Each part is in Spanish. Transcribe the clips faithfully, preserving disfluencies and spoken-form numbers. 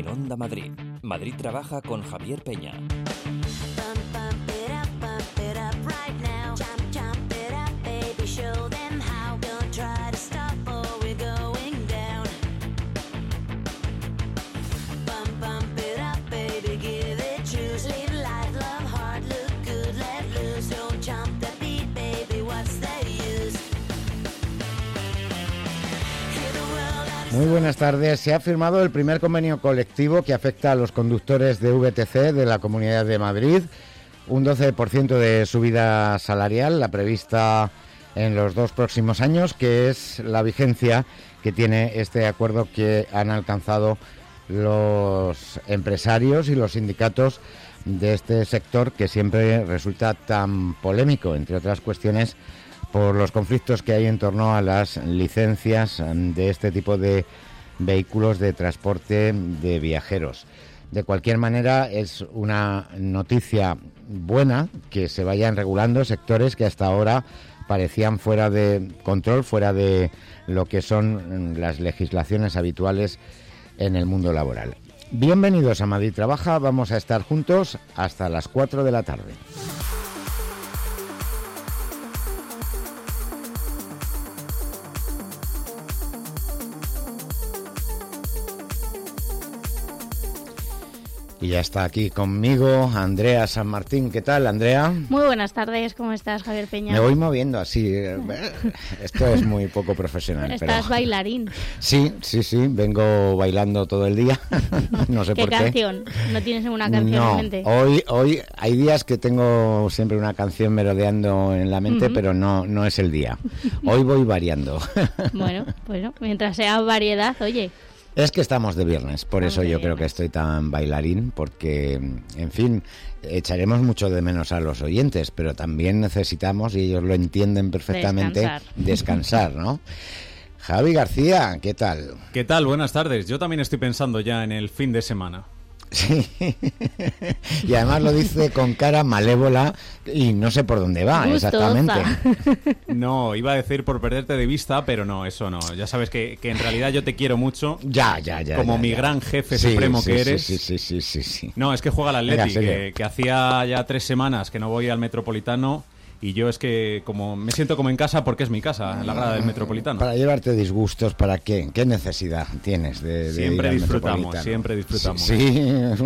En Onda Madrid, Madrid trabaja con Javier Peña. Muy buenas tardes. Se ha firmado el primer convenio colectivo que afecta a los conductores de V T C de la Comunidad de Madrid. Un doce por ciento de subida salarial, la prevista en los dos próximos años, que es la vigencia que tiene este acuerdo que han alcanzado los empresarios y los sindicatos de este sector, que siempre resulta tan polémico, entre otras cuestiones, por los conflictos que hay en torno a las licencias de este tipo de vehículos de transporte de viajeros. De cualquier manera, es una noticia buena que se vayan regulando sectores que hasta ahora parecían fuera de control, fuera de lo que son las legislaciones habituales en el mundo laboral. Bienvenidos a Madrid Trabaja, vamos a estar juntos hasta las cuatro de la tarde. Y ya está aquí conmigo Andrea San Martín. ¿Qué tal, Andrea? Muy buenas tardes, ¿cómo estás, Javier Peña? Me voy moviendo así. Esto es muy poco profesional. Estás pero... bailarín. Sí, sí, sí. Vengo bailando todo el día. No sé ¿Qué por qué. ¿Qué canción? ¿No tienes ninguna canción no, en mente? Hoy, hoy hay días que tengo siempre una canción merodeando en la mente, uh-huh. pero no, no es el día. Hoy voy variando. Bueno, bueno, mientras sea variedad, oye... Es que estamos de viernes, por eso yo creo que estoy tan bailarín, porque, en fin, echaremos mucho de menos a los oyentes, pero también necesitamos, y ellos lo entienden perfectamente, descansar, descansar, ¿no? Javi García, ¿qué tal? ¿Qué tal? Buenas tardes. Yo también estoy pensando ya en el fin de semana. Sí, y además lo dice con cara malévola y no sé por dónde va. Gustosa. Exactamente. No, iba a decir por perderte de vista, pero no, eso no. Ya sabes que, que en realidad yo te quiero mucho. Ya, ya, ya. Como ya, mi ya. gran jefe sí, supremo sí, que sí, eres. Sí, sí, sí, sí, sí. No, es que juega el Atleti, Venga, que, que hacía ya tres semanas que no voy al Metropolitano. Y yo es que como me siento como en casa porque es mi casa, la grada del Metropolitano. Para llevarte disgustos, ¿para qué? ¿Qué necesidad tienes de, de siempre ir al disfrutamos, Metropolitano? Siempre disfrutamos. Sí, sí.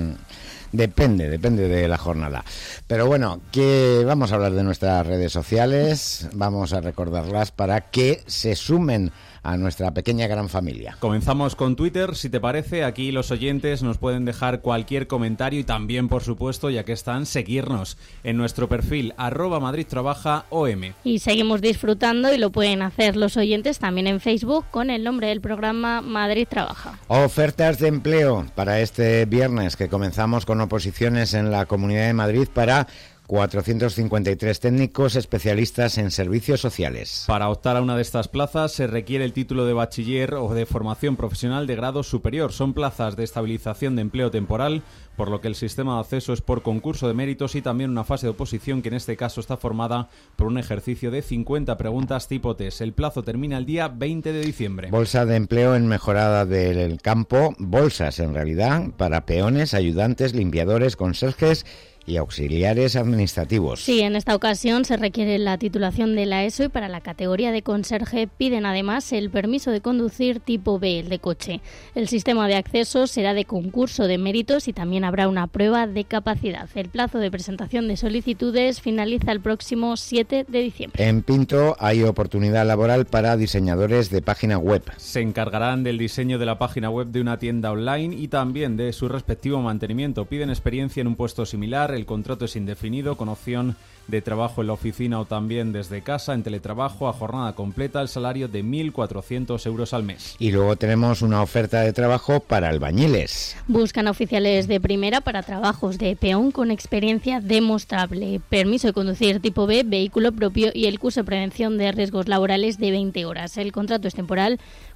Depende, depende de la jornada. Pero bueno, que vamos a hablar de nuestras redes sociales, vamos a recordarlas para que se sumen a nuestra pequeña gran familia. Comenzamos con Twitter, si te parece. Aquí los oyentes nos pueden dejar cualquier comentario y también, por supuesto, ya que están, seguirnos en nuestro perfil arroba Madrid Trabaja O M. Y seguimos disfrutando y lo pueden hacer los oyentes también en Facebook con el nombre del programa Madrid Trabaja. Ofertas de empleo para este viernes, que comenzamos con oposiciones en la Comunidad de Madrid para cuatrocientos cincuenta y tres técnicos especialistas en servicios sociales. Para optar a una de estas plazas se requiere el título de bachiller o de formación profesional de grado superior. Son plazas de estabilización de empleo temporal, por lo que el sistema de acceso es por concurso de méritos y también una fase de oposición que en este caso está formada por un ejercicio de cincuenta preguntas tipo test. El plazo termina el día veinte de diciembre. Bolsa de empleo en mejorada del campo, bolsas en realidad, para peones, ayudantes, limpiadores, conserjes y auxiliares administrativos. Sí, en esta ocasión se requiere la titulación de la ESO y para la categoría de conserje piden además el permiso de conducir tipo B, el de coche. El sistema de acceso será de concurso de méritos y también habrá una prueba de capacidad. El plazo de presentación de solicitudes finaliza el próximo siete de diciembre. En Pinto hay oportunidad laboral para diseñadores de página web. Se encargarán del diseño de la página web de una tienda online y también de su respectivo mantenimiento. Piden experiencia en un puesto similar. El contrato es indefinido, con opción de trabajo en la oficina o también desde casa, en teletrabajo, a jornada completa, el salario de mil cuatrocientos euros al mes. Y luego tenemos una oferta de trabajo para albañiles. Buscan oficiales de primera para trabajos de peón con experiencia demostrable, permiso de conducir tipo B, vehículo propio y el curso de prevención de riesgos laborales de veinte horas. El contrato es temporal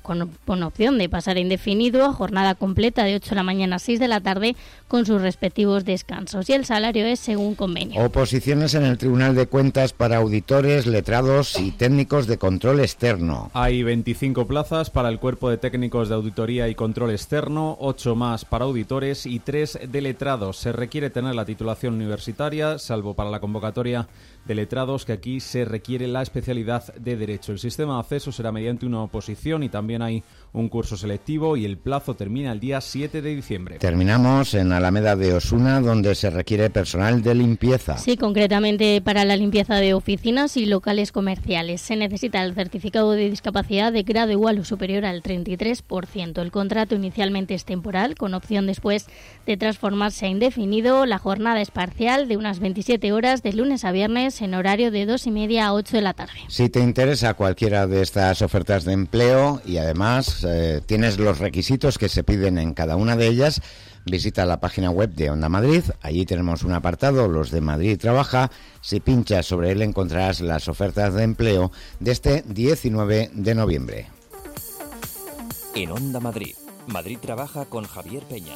con, con opción de pasar a indefinido a jornada completa de ocho de la mañana a seis de la tarde con sus respectivos descansos. Y el salario es según convenio. Oposiciones en el Tribunal de Cuentas para auditores, letrados y técnicos de control externo. Hay veinticinco plazas para el cuerpo de técnicos de auditoría y control externo, ocho más para auditores y tres de letrados. Se requiere tener la titulación universitaria, salvo para la convocatoria de letrados, que aquí se requiere la especialidad de Derecho. El sistema de acceso será mediante una oposición y también hay un curso selectivo y el plazo termina el día siete de diciembre. Terminamos en Alameda de Osuna, donde se requiere personal de limpieza. Sí, concretamente para la limpieza de oficinas y locales comerciales. Se necesita el certificado de discapacidad de grado igual o superior al treinta y tres por ciento. El contrato inicialmente es temporal, con opción después de transformarse a indefinido. La jornada es parcial de unas veintisiete horas de lunes a viernes en horario de dos y media a ocho de la tarde. Si te interesa cualquiera de estas ofertas de empleo y además eh, tienes los requisitos que se piden en cada una de ellas, visita la página web de Onda Madrid. Allí tenemos un apartado, los de Madrid Trabaja. Si pinchas sobre él encontrarás las ofertas de empleo de este diecinueve de noviembre. En Onda Madrid, Madrid Trabaja con Javier Peña.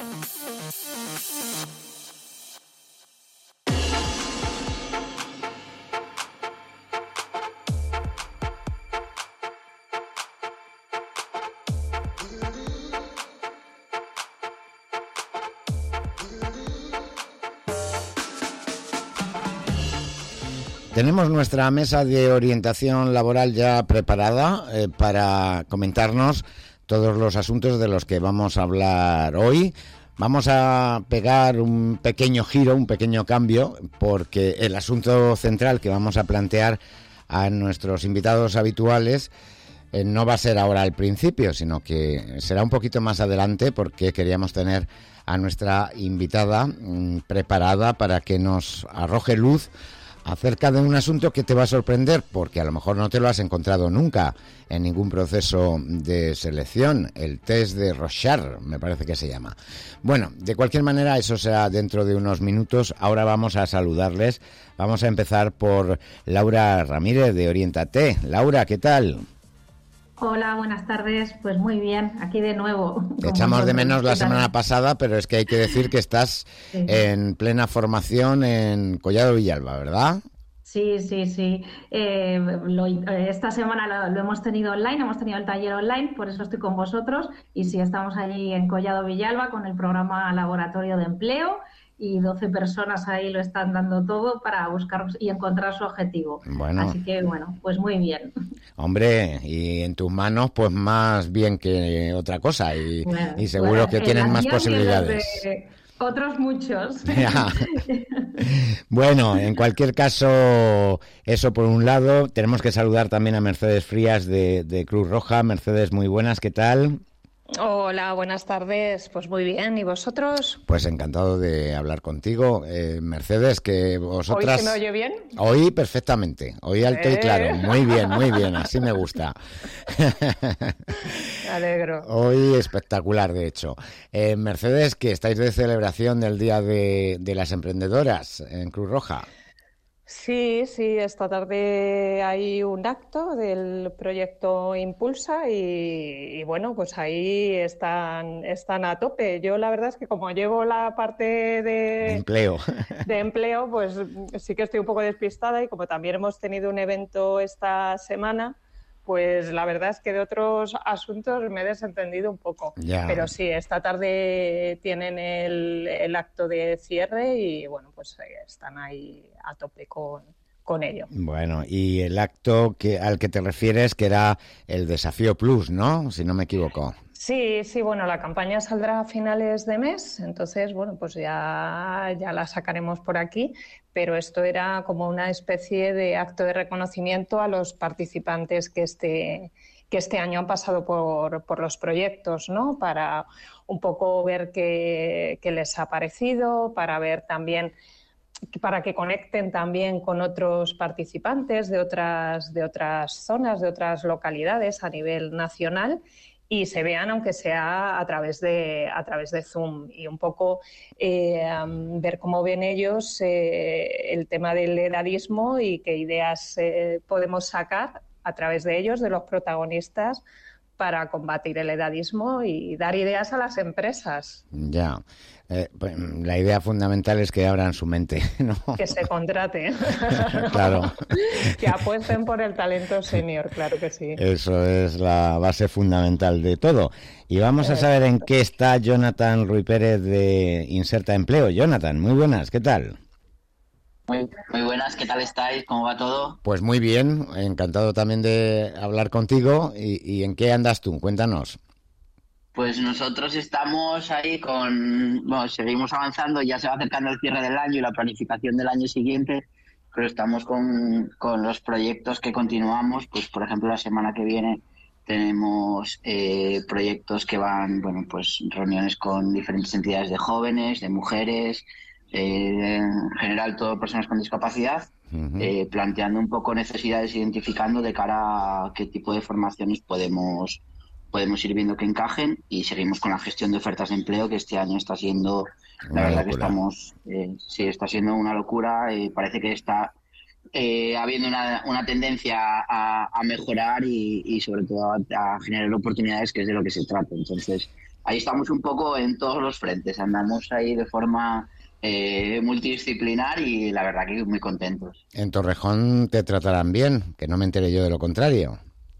Tenemos nuestra mesa de orientación laboral ya preparada eh, para comentarnos todos los asuntos de los que vamos a hablar hoy. Vamos a pegar un pequeño giro, un pequeño cambio, porque el asunto central que vamos a plantear a nuestros invitados habituales eh, no va a ser ahora al principio, sino que será un poquito más adelante, porque queríamos tener a nuestra invitada mmm, preparada para que nos arroje luz acerca de un asunto que te va a sorprender, porque a lo mejor no te lo has encontrado nunca en ningún proceso de selección, el test de Rorschach, me parece que se llama. Bueno, de cualquier manera, eso será dentro de unos minutos. Ahora vamos a saludarles. Vamos a empezar por Laura Ramírez de Oriéntate. Laura, ¿qué tal? Hola, buenas tardes. Pues muy bien, aquí de nuevo. Te echamos de menos la semana pasada, pero es que hay que decir que estás sí. en plena formación en Collado Villalba, ¿verdad? Sí, sí, sí. Eh, lo, esta semana lo, lo hemos tenido online, hemos tenido el taller online, por eso estoy con vosotros. Y sí, estamos allí en Collado Villalba con el programa Laboratorio de Empleo. Y doce personas ahí lo están dando todo para buscar y encontrar su objetivo. Bueno. Así que, bueno, pues muy bien. Hombre, y en tus manos, pues más bien que otra cosa. Y, bueno, y seguro bueno, que tienen más posibilidades. De otros muchos. Bueno, en cualquier caso, eso por un lado. Tenemos que saludar también a Mercedes Frías de, de Cruz Roja. Mercedes, muy buenas, ¿qué tal? Hola, buenas tardes. Pues muy bien, ¿y vosotros? Pues encantado de hablar contigo. Eh, Mercedes, que vosotras... ¿Hoy se me oye bien? Hoy perfectamente, hoy alto ¿Eh? y claro. Muy bien, muy bien, así me gusta. Me alegro. Hoy espectacular, de hecho. Eh, Mercedes, que estáis de celebración del Día de, de las Emprendedoras en Cruz Roja. Sí, sí, esta tarde hay un acto del proyecto Impulsa y, y bueno, pues ahí están, están a tope. Yo la verdad es que como llevo la parte de, de empleo, de empleo, pues sí que estoy un poco despistada y como también hemos tenido un evento esta semana, pues la verdad es que de otros asuntos me he desentendido un poco. Ya. Pero sí, esta tarde tienen el, el acto de cierre y bueno, pues están ahí a tope con, con ello. Bueno, y el acto que al que te refieres, que era el Desafío Plus, ¿no? Si no me equivoco. Sí, sí, bueno, la campaña saldrá a finales de mes, entonces, bueno, pues ya, ya la sacaremos por aquí, pero esto era como una especie de acto de reconocimiento a los participantes que este, que este año han pasado por, por los proyectos, ¿no? Para un poco ver qué, qué les ha parecido, para ver también, para que conecten también con otros participantes de otras, de otras zonas, de otras localidades a nivel nacional, y se vean, aunque sea a través de, a través de Zoom, y un poco eh, um, ver cómo ven ellos eh, el tema del edadismo y qué ideas eh, podemos sacar a través de ellos, de los protagonistas, para combatir el edadismo y dar ideas a las empresas. Ya. Eh, pues, la idea fundamental es que abran su mente, ¿no? Que se contrate. Claro. Que apuesten por el talento senior, claro que sí. Eso es la base fundamental de todo. Y vamos a saber en qué está Jonathan Ruiz Pérez de Inserta Empleo. Jonathan, muy buenas, ¿qué tal? Muy, muy buenas, ¿qué tal estáis? ¿Cómo va todo? Pues muy bien, encantado también de hablar contigo. ¿Y, y en qué andas tú? Cuéntanos. Pues nosotros estamos ahí con, bueno, seguimos avanzando, ya se va acercando el cierre del año y la planificación del año siguiente, pero estamos con, con los proyectos que continuamos. Pues por ejemplo la semana que viene tenemos eh, proyectos que van, bueno, pues reuniones con diferentes entidades de jóvenes, de mujeres, eh, en general todo personas con discapacidad, uh-huh. eh, planteando un poco necesidades, identificando de cara a qué tipo de formaciones podemos podemos ir viendo que encajen, y seguimos con la gestión de ofertas de empleo, que este año está siendo, la una verdad locura. que estamos, eh, sí, está siendo una locura. Eh, parece que está eh, habiendo una, una tendencia a, a mejorar y, y sobre todo a, a generar oportunidades, que es de lo que se trata. Entonces, ahí estamos un poco en todos los frentes, andamos ahí de forma eh, multidisciplinar y la verdad que muy contentos. En Torrejón te tratarán bien, que no me enteré yo de lo contrario.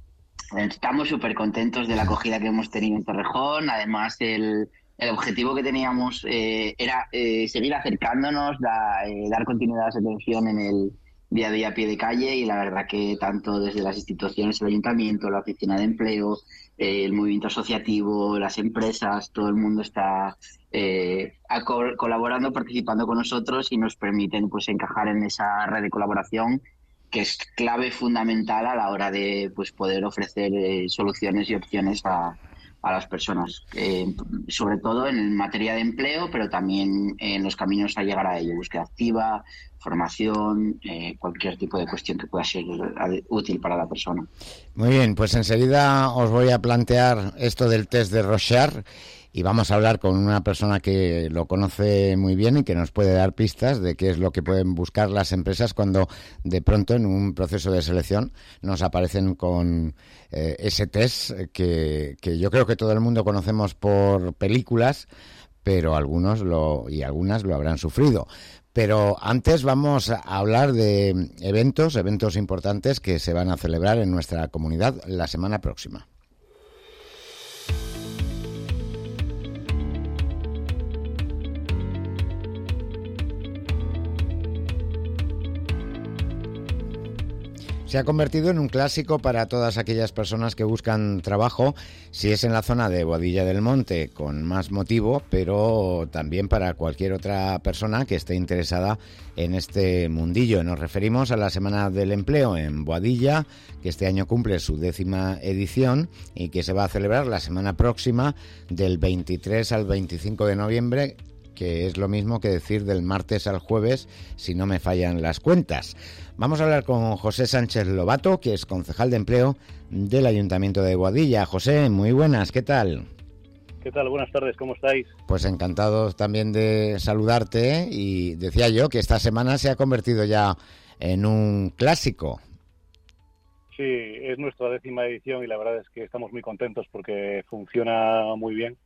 Estamos súper contentos de la acogida que hemos tenido en Torrejón. Además, el, el objetivo que teníamos eh, era eh, seguir acercándonos, da, eh, dar continuidad a esa atención en el día a día a pie de calle, y la verdad que tanto desde las instituciones, el ayuntamiento, la oficina de empleo, eh, el movimiento asociativo, las empresas, todo el mundo está eh, co- colaborando, participando con nosotros, y nos permiten pues encajar en esa red de colaboración, que es clave fundamental a la hora de pues poder ofrecer eh, soluciones y opciones a, a las personas, eh, sobre todo en materia de empleo, pero también en los caminos a llegar a ello, búsqueda activa, formación, eh, cualquier tipo de cuestión que pueda ser útil para la persona. Muy bien, pues enseguida os voy a plantear esto del test de Rorschach, y vamos a hablar con una persona que lo conoce muy bien y que nos puede dar pistas de qué es lo que pueden buscar las empresas cuando de pronto en un proceso de selección nos aparecen con eh, ese test que, que yo creo que todo el mundo conocemos por películas, pero algunos lo y algunas lo habrán sufrido. Pero antes vamos a hablar de eventos, eventos importantes que se van a celebrar en nuestra comunidad la semana próxima. Se ha convertido en un clásico para todas aquellas personas que buscan trabajo, si es en la zona de Boadilla del Monte, con más motivo, pero también para cualquier otra persona que esté interesada en este mundillo. Nos referimos a la Semana del Empleo en Boadilla, que este año cumple su décima edición y que se va a celebrar la semana próxima, del veintitrés al veinticinco de noviembre, que es lo mismo que decir del martes al jueves, si no me fallan las cuentas. Vamos a hablar con José Sánchez Lobato, que es concejal de empleo del Ayuntamiento de Boadilla. José, muy buenas, ¿qué tal? ¿Qué tal? Buenas tardes, ¿cómo estáis? Pues encantado también de saludarte, y decía yo que esta semana se ha convertido ya en un clásico. Sí, es nuestra décima edición y la verdad es que estamos muy contentos porque funciona muy bien.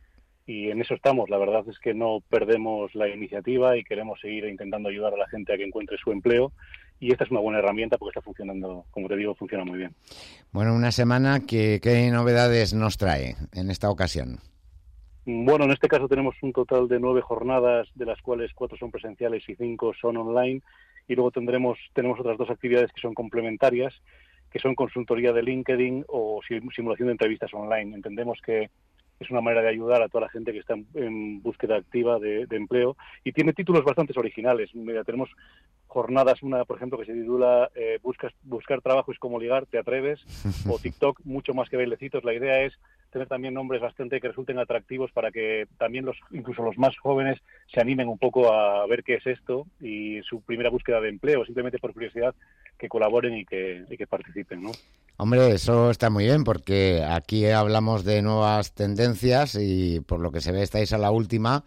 Y en eso estamos. La verdad es que no perdemos la iniciativa y queremos seguir intentando ayudar a la gente a que encuentre su empleo. Y esta es una buena herramienta porque está funcionando, como te digo, funciona muy bien. Bueno, una semana que ¿qué novedades nos trae en esta ocasión? Bueno, en este caso tenemos un total de nueve jornadas, de las cuales cuatro son presenciales y cinco son online. Y luego tendremos tenemos otras dos actividades que son complementarias, que son consultoría de LinkedIn o simulación de entrevistas online. Entendemos que es una manera de ayudar a toda la gente que está en, en búsqueda activa de, de empleo, y tiene títulos bastante originales. Mira, tenemos jornadas, una por ejemplo que se titula eh, Buscas, buscar trabajo es como ligar, ¿te atreves? O TikTok, mucho más que bailecitos. La idea es tener también nombres bastante que resulten atractivos para que también los incluso los más jóvenes se animen un poco a ver qué es esto y su primera búsqueda de empleo, simplemente por curiosidad, que colaboren y que, y que participen, ¿no? Hombre, eso está muy bien, porque aquí hablamos de nuevas tendencias y por lo que se ve estáis a la última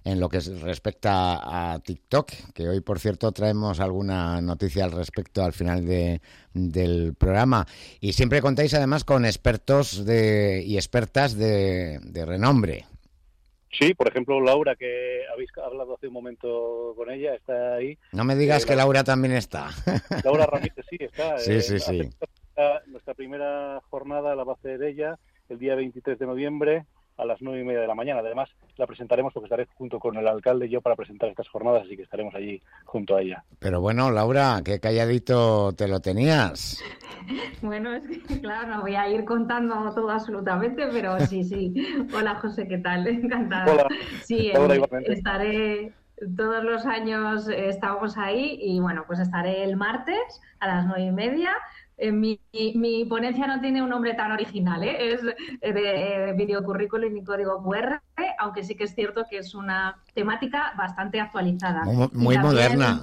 en lo que respecta a TikTok, que hoy, por cierto, traemos alguna noticia al respecto al final de, del programa. Y siempre contáis, además, con expertos de, y expertas de, de renombre. Sí, por ejemplo, Laura, que habéis hablado hace un momento con ella, está ahí. No me digas eh, que Laura también está. Laura Ramírez sí está. Sí, eh, sí, sí. Nuestra primera jornada la va a hacer ella el día veintitrés de noviembre a las nueve y media de la mañana. Además, la presentaremos porque estaré junto con el alcalde y yo para presentar estas jornadas, así que estaremos allí junto a ella. Pero bueno, Laura, qué calladito te lo tenías. Bueno, es que claro, no voy a ir contando todo absolutamente, pero sí, sí. Hola, José, ¿qué tal? Encantada. Hola. Sí, Hola, eh, estaré... Todos los años estamos ahí y bueno, pues estaré el martes a las nueve y media. Eh, mi, mi ponencia no tiene un nombre tan original, ¿eh? Es de eh, videocurrículum y código cu erre, aunque sí que es cierto que es una temática bastante actualizada. Muy, muy también, moderna.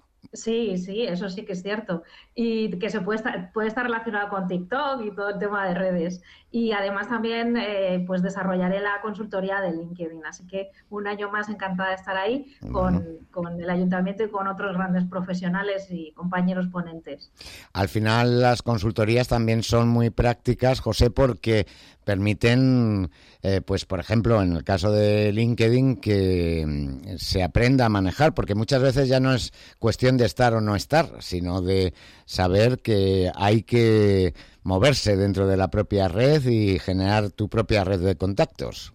Sí, sí, eso sí que es cierto. Y que se puede estar, puede estar relacionado con TikTok y todo el tema de redes. Y además también eh, pues desarrollaré la consultoría de LinkedIn. Así que un año más encantada de estar ahí con, uh-huh. con el ayuntamiento y con otros grandes profesionales y compañeros ponentes. Al final las consultorías también son muy prácticas, José, porque permiten, eh, pues por ejemplo, en el caso de LinkedIn, que se aprenda a manejar, porque muchas veces ya no es cuestión de estar o no estar, sino de saber que hay que moverse dentro de la propia red y generar tu propia red de contactos.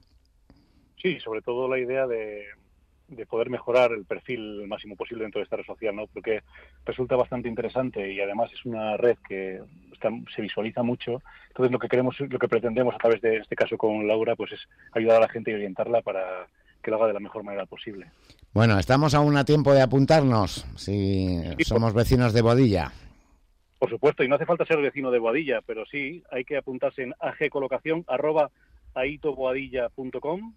Sí, sobre todo la idea de, de poder mejorar el perfil el máximo posible dentro de esta red social, ¿no? Porque resulta bastante interesante y además es una red que está, se visualiza mucho. Entonces lo que queremos, lo que pretendemos a través de este caso con Laura, pues es ayudar a la gente y orientarla para que lo haga de la mejor manera posible. Bueno, estamos aún a tiempo de apuntarnos, si sí, somos por... vecinos de Boadilla. Por supuesto, y no hace falta ser vecino de Boadilla, pero sí hay que apuntarse en agcolocación arroba aitoboadilla punto com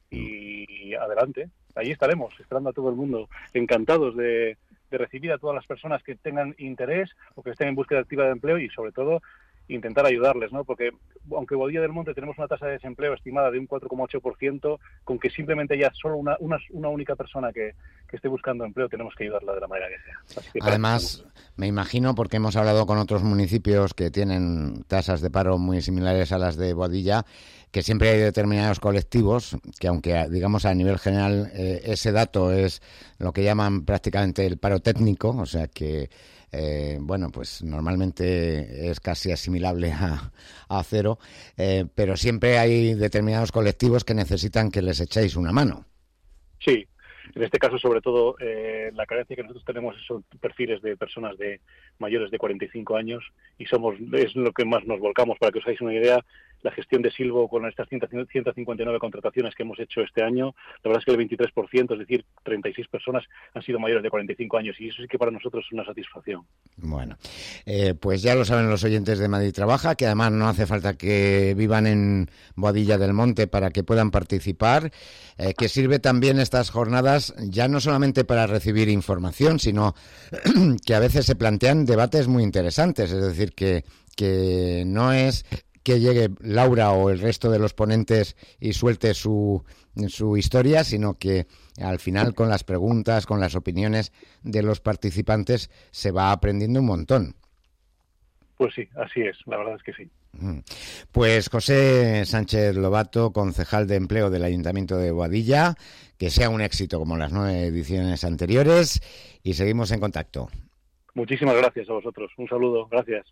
y adelante. Allí estaremos, esperando a todo el mundo, encantados de, de recibir a todas las personas que tengan interés o que estén en búsqueda activa de empleo y, sobre todo, intentar ayudarles, ¿no? Porque aunque Boadilla del Monte tenemos una tasa de desempleo estimada de un cuatro coma ocho por ciento, con que simplemente ya solo una, una, una única persona que, que esté buscando empleo, tenemos que ayudarla de la manera que sea. Así que además, me imagino, porque hemos hablado con otros municipios que tienen tasas de paro muy similares a las de Boadilla, que siempre hay determinados colectivos que, aunque digamos a nivel general eh, ese dato es lo que llaman prácticamente el paro técnico, o sea que Eh, bueno, pues normalmente es casi asimilable a, a cero, eh, pero siempre hay determinados colectivos que necesitan que les echéis una mano. Sí, en este caso sobre todo eh, la carencia que nosotros tenemos son perfiles de personas de mayores de cuarenta y cinco años y somos es lo que más nos volcamos. Para que os hagáis una idea, la gestión de Silvo con estas ciento cincuenta y nueve contrataciones que hemos hecho este año, la verdad es que el veintitrés por ciento, es decir, treinta y seis personas han sido mayores de cuarenta y cinco años y eso sí que para nosotros es una satisfacción. Bueno, eh, pues ya lo saben los oyentes de Madrid Trabaja, que además no hace falta que vivan en Boadilla del Monte para que puedan participar, eh, que sirve también estas jornadas ya no solamente para recibir información, sino que a veces se plantean debates muy interesantes, es decir, que, que no es que llegue Laura o el resto de los ponentes y suelte su, su historia, sino que al final con las preguntas, con las opiniones de los participantes se va aprendiendo un montón. Pues sí, así es, la verdad es que sí. Pues José Sánchez Lobato, concejal de empleo del Ayuntamiento de Boadilla, que sea un éxito como las nueve ediciones anteriores y seguimos en contacto. Muchísimas gracias a vosotros, un saludo, gracias.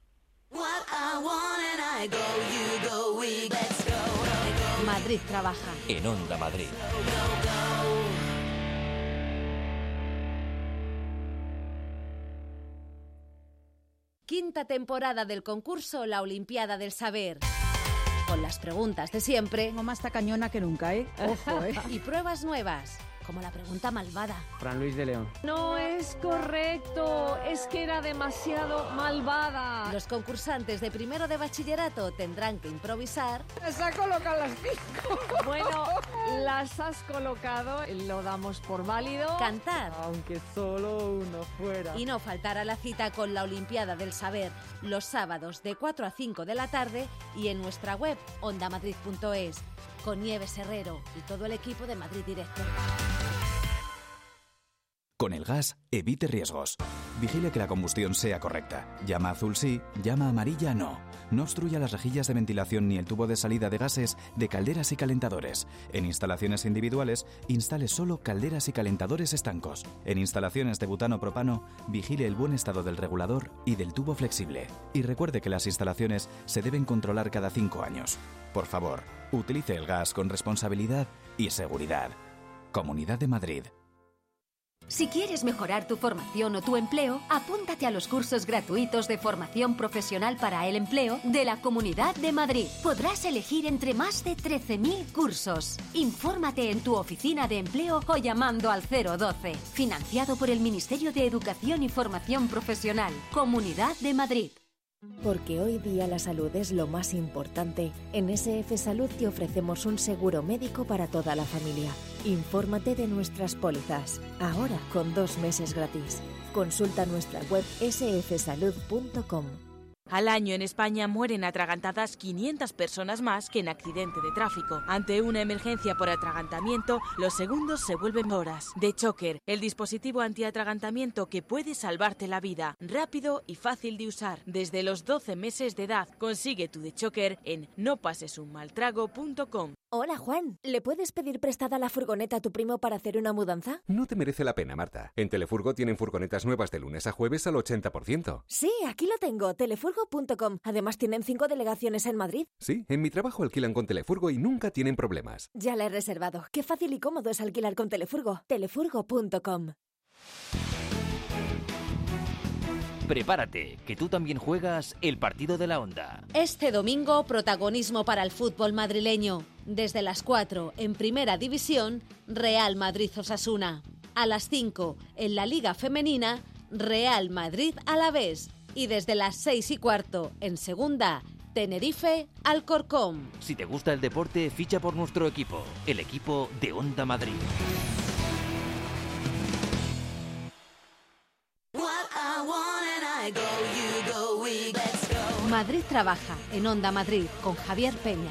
Madrid Trabaja. En Onda Madrid. Quinta temporada del concurso La Olimpiada del Saber. Con las preguntas de siempre. Tengo más tacañona que nunca, ¿eh? Ojo, ¿eh? Y pruebas nuevas. Como la pregunta malvada. Fran Luis de León. No es correcto, es que era demasiado malvada. Los concursantes de primero de bachillerato tendrán que improvisar. Las ha colocado las cinco. Bueno, las has colocado, lo damos por válido. Cantar. Aunque solo uno fuera. Y no faltar a la cita con la Olimpiada del Saber los sábados de cuatro a cinco de la tarde y en nuestra web onda madrid punto es. con Nieves Herrero y todo el equipo de Madrid Directo. Con el gas, evite riesgos. Vigile que la combustión sea correcta. Llama azul sí, llama amarilla no. No obstruya las rejillas de ventilación ni el tubo de salida de gases de calderas y calentadores. En instalaciones individuales, instale solo calderas y calentadores estancos. En instalaciones de butano-propano, vigile el buen estado del regulador y del tubo flexible. Y recuerde que las instalaciones se deben controlar cada cinco años. Por favor, utilice el gas con responsabilidad y seguridad. Comunidad de Madrid. Si quieres mejorar tu formación o tu empleo, apúntate a los cursos gratuitos de formación profesional para el empleo de la Comunidad de Madrid. Podrás elegir entre más de trece mil cursos. Infórmate en tu oficina de empleo o llamando al cero doce. Financiado por el Ministerio de Educación y Formación Profesional. Comunidad de Madrid. Porque hoy día la salud es lo más importante, en S F Salud te ofrecemos un seguro médico para toda la familia. Infórmate de nuestras pólizas, ahora con dos meses gratis. Consulta nuestra web ese efe salud punto com. Al año en España mueren atragantadas quinientas personas más que en accidente de tráfico. Ante una emergencia por atragantamiento, los segundos se vuelven horas. The Choker, el dispositivo antiatragantamiento que puede salvarte la vida. Rápido y fácil de usar. Desde los doce meses de edad. Consigue tu The Choker en no pases un mal trago punto com. Hola Juan, ¿le puedes pedir prestada la furgoneta a tu primo para hacer una mudanza? No te merece la pena, Marta. En Telefurgo tienen furgonetas nuevas de lunes a jueves al ochenta por ciento. Sí, aquí lo tengo, telefurgo punto com. Además tienen cinco delegaciones en Madrid. Sí, en mi trabajo alquilan con Telefurgo y nunca tienen problemas. Ya la he reservado. Qué fácil y cómodo es alquilar con Telefurgo. telefurgo punto com. Prepárate, que tú también juegas el partido de la Onda. Este domingo, protagonismo para el fútbol madrileño. Desde las cuatro, en Primera División, Real Madrid-Osasuna. A las cinco, en la Liga Femenina, Real Madrid-Alavés. Y desde las seis y cuarto, en Segunda, Tenerife-Alcorcón. Si te gusta el deporte, ficha por nuestro equipo, el equipo de Onda Madrid. Madrid trabaja en Onda Madrid con Javier Peña.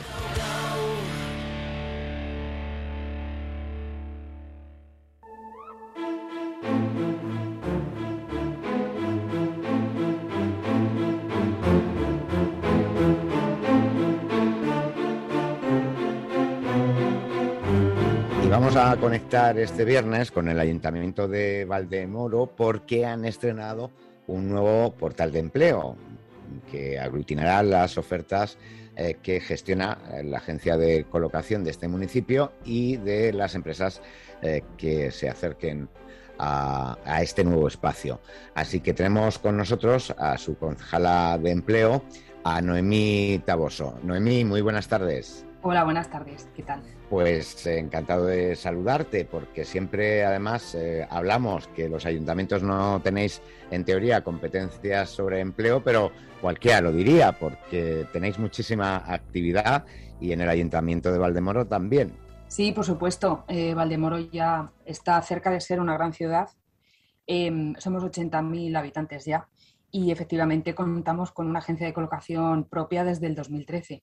Y vamos a conectar este viernes con el Ayuntamiento de Valdemoro porque han estrenado un nuevo portal de empleo que aglutinará las ofertas eh, que gestiona la agencia de colocación de este municipio y de las empresas eh, que se acerquen a, a este nuevo espacio. Así que tenemos con nosotros a su concejala de empleo, a Noemí Taboso. Noemí, muy buenas tardes. Hola, buenas tardes. ¿Qué tal? Pues eh, encantado de saludarte, porque siempre además eh, hablamos que los ayuntamientos no tenéis en teoría competencias sobre empleo, pero cualquiera lo diría, porque tenéis muchísima actividad y en el Ayuntamiento de Valdemoro también. Sí, por supuesto. Eh, Valdemoro ya está cerca de ser una gran ciudad. Eh, somos ochenta mil habitantes ya y efectivamente contamos con una agencia de colocación propia desde el dos mil trece.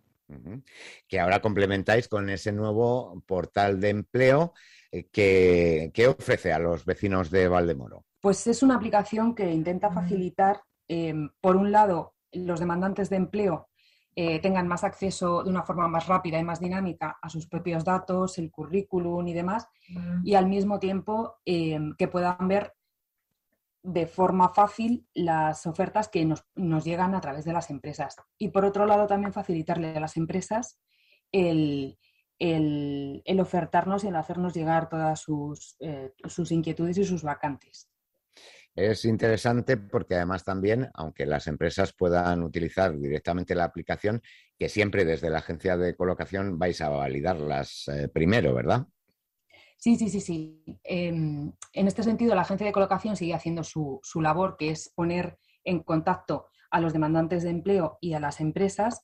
Que ahora complementáis con ese nuevo portal de empleo que, que ofrece a los vecinos de Valdemoro. Pues es una aplicación que intenta facilitar, eh, por un lado, los demandantes de empleo eh, tengan más acceso de una forma más rápida y más dinámica a sus propios datos, el currículum y demás, uh-huh. y al mismo tiempo eh, que puedan ver de forma fácil las ofertas que nos, nos llegan a través de las empresas. Y por otro lado también facilitarle a las empresas el, el, el ofertarnos y el hacernos llegar todas sus, eh, sus inquietudes y sus vacantes. Es interesante porque además también, aunque las empresas puedan utilizar directamente la aplicación, que siempre desde la agencia de colocación vais a validarlas eh, primero, ¿verdad? Sí, sí, sí, sí. Eh, en este sentido, la agencia de colocación sigue haciendo su, su labor, que es poner en contacto a los demandantes de empleo y a las empresas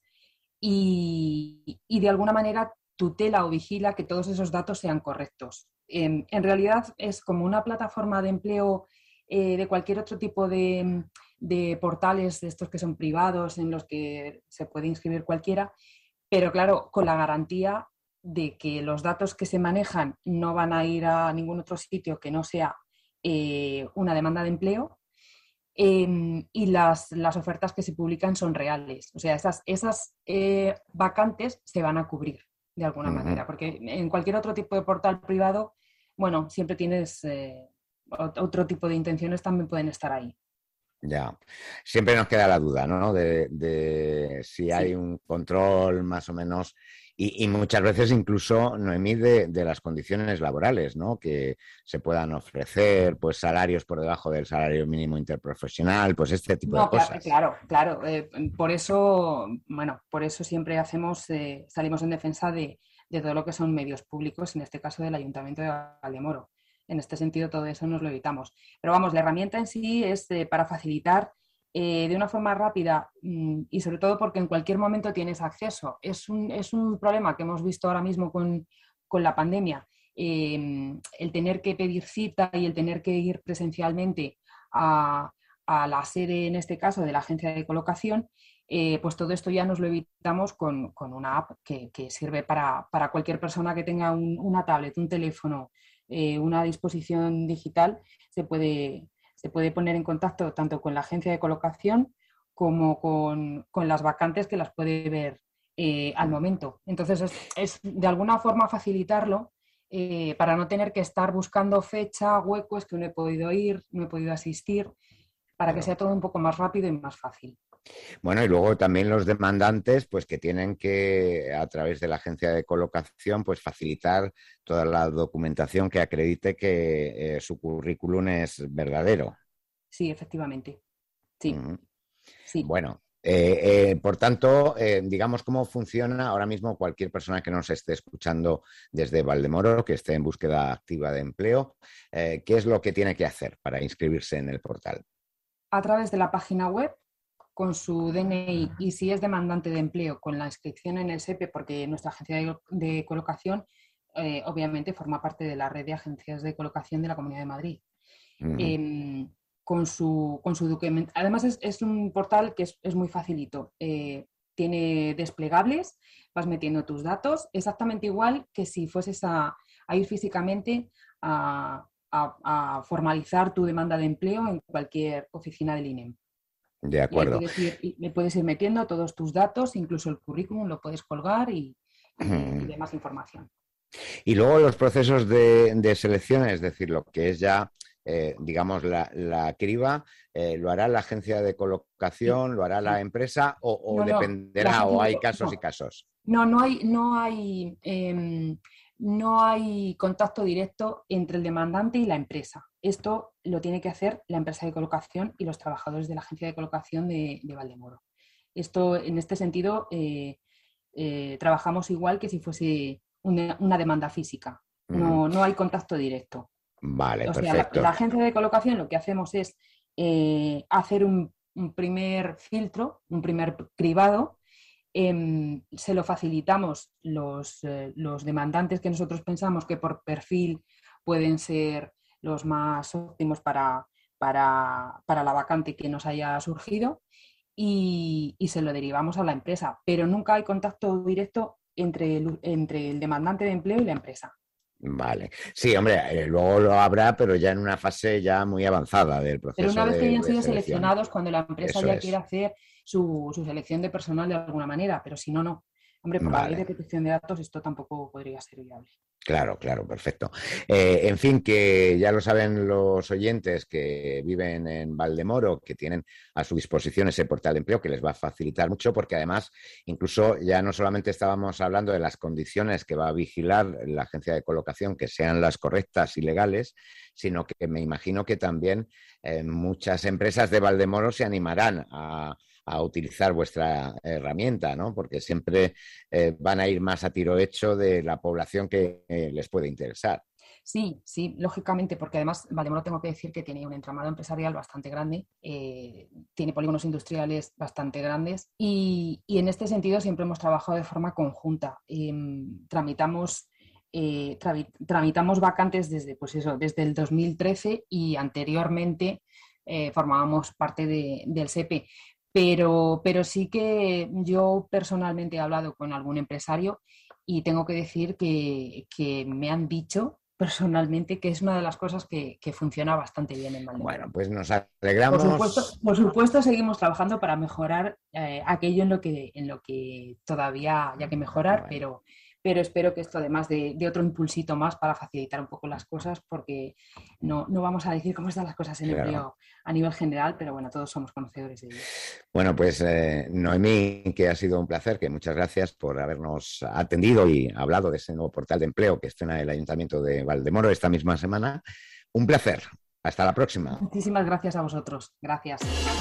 y, y de alguna manera tutela o vigila que todos esos datos sean correctos. Eh, en realidad es como una plataforma de empleo eh, de cualquier otro tipo de, de portales, de estos que son privados, en los que se puede inscribir cualquiera, pero claro, con la garantía de que los datos que se manejan no van a ir a ningún otro sitio que no sea eh, una demanda de empleo. Eh, y las, las ofertas que se publican son reales. O sea, esas, esas eh, vacantes se van a cubrir de alguna uh-huh. manera, porque en cualquier otro tipo de portal privado, bueno, siempre tienes eh, otro tipo de intenciones, también pueden estar ahí. Ya, siempre nos queda la duda, ¿no? De, de si hay sí. un control más o menos, y, y muchas veces incluso, Noemí, de, de las condiciones laborales, ¿no? Que se puedan ofrecer, pues, salarios por debajo del salario mínimo interprofesional, pues este tipo no, de cosas. Claro, claro. Eh, por eso, bueno, por eso siempre hacemos, eh, salimos en defensa de, de todo lo que son medios públicos, en este caso del Ayuntamiento de Valdemoro. En este sentido, todo eso nos lo evitamos. Pero vamos, la herramienta en sí es eh, para facilitar eh, de una forma rápida mmm, y sobre todo porque en cualquier momento tienes acceso. Es un, es un problema que hemos visto ahora mismo con, con la pandemia. Eh, el tener que pedir cita y el tener que ir presencialmente a, a la sede, en este caso, de la agencia de colocación, eh, pues todo esto ya nos lo evitamos con, con una app que, que sirve para, para cualquier persona que tenga un, una tablet, un teléfono, Eh, una disposición digital, se puede, se puede poner en contacto tanto con la agencia de colocación como con, con las vacantes que las puede ver eh, al momento. Entonces es, es de alguna forma facilitarlo eh, para no tener que estar buscando fecha, huecos que no he podido ir, no he podido asistir, para que sea todo un poco más rápido y más fácil. Bueno, y luego también los demandantes, pues que tienen que, a través de la agencia de colocación, pues facilitar toda la documentación que acredite que eh, su currículum es verdadero. Sí, efectivamente. Sí. Uh-huh. Sí. Bueno, eh, eh, por tanto, eh, digamos cómo funciona ahora mismo cualquier persona que nos esté escuchando desde Valdemoro, que esté en búsqueda activa de empleo, eh, ¿qué es lo que tiene que hacer para inscribirse en el portal? A través de la página web, con su D N I, y si es demandante de empleo, con la inscripción en el S E P E, porque nuestra agencia de, de colocación eh, obviamente forma parte de la red de agencias de colocación de la Comunidad de Madrid. Uh-huh. Eh, con su, con su documento. Además es, es un portal que es, es muy facilito. Eh, tiene desplegables, vas metiendo tus datos, exactamente igual que si fueses a, a ir físicamente a, a, a formalizar tu demanda de empleo en cualquier oficina del I N E M. De acuerdo. Le puedes, ir, le puedes ir metiendo todos tus datos, incluso el currículum lo puedes colgar y, y, y demás información. Y luego los procesos de, de selección, es decir, lo que es ya, eh, digamos, la, la criba, eh, ¿lo hará la agencia de colocación, sí, lo hará sí. la empresa o, o no, dependerá no, o hay casos no. y casos? No, no hay, no hay, eh, no hay contacto directo entre el demandante y la empresa. Esto lo tiene que hacer la empresa de colocación y los trabajadores de la agencia de colocación de, de Valdemoro. Esto, en este sentido, eh, eh, trabajamos igual que si fuese una, una demanda física. No, no hay contacto directo. Vale, o sea, perfecto. La, la agencia de colocación lo que hacemos es eh, hacer un, un primer filtro, un primer cribado. Eh, se lo facilitamos los, eh, los demandantes que nosotros pensamos que por perfil pueden ser los más óptimos para, para, para la vacante que nos haya surgido y, y se lo derivamos a la empresa, pero nunca hay contacto directo entre el, entre el demandante de empleo y la empresa. Vale. Sí, hombre, eh, luego lo habrá, pero ya en una fase ya muy avanzada del proceso. Pero una vez de, que hayan sido selección. seleccionados, cuando la empresa Eso ya es. quiere hacer su, su selección de personal de alguna manera, pero si no, no. Hombre, por Vale. la ley de protección de datos esto tampoco podría ser viable. Claro, claro, perfecto. Eh, en fin, que ya lo saben los oyentes que viven en Valdemoro, que tienen a su disposición ese portal de empleo que les va a facilitar mucho, porque además incluso ya no solamente estábamos hablando de las condiciones que va a vigilar la agencia de colocación, que sean las correctas y legales, sino que me imagino que también eh, muchas empresas de Valdemoro se animarán a... a utilizar vuestra herramienta, ¿no? Porque siempre eh, van a ir más a tiro hecho de la población que eh, les puede interesar. Sí, sí, lógicamente, porque además Valdemoro tengo que decir que tiene un entramado empresarial bastante grande, eh, tiene polígonos industriales bastante grandes y, y en este sentido siempre hemos trabajado de forma conjunta. Eh, tramitamos, eh, tra- tramitamos vacantes desde, pues eso, desde el dos mil trece y anteriormente eh, formábamos parte de, del S E P E. Pero, pero sí que yo personalmente he hablado con algún empresario y tengo que decir que, que me han dicho personalmente que es una de las cosas que, que funciona bastante bien en Valdemoro. Bueno, pues nos alegramos. Por supuesto, por supuesto seguimos trabajando para mejorar eh, aquello en lo que en lo que todavía haya que mejorar, bueno. pero, pero espero que esto, además de, de otro impulsito más para facilitar un poco las cosas, porque no, no vamos a decir cómo están las cosas en el Claro. empleo a nivel general, pero bueno, todos somos conocedores de ello. Bueno, pues eh, Noemí, que ha sido un placer, que muchas gracias por habernos atendido y hablado de ese nuevo portal de empleo que estrena el Ayuntamiento de Valdemoro esta misma semana. Un placer. Hasta la próxima. Muchísimas gracias a vosotros. Gracias.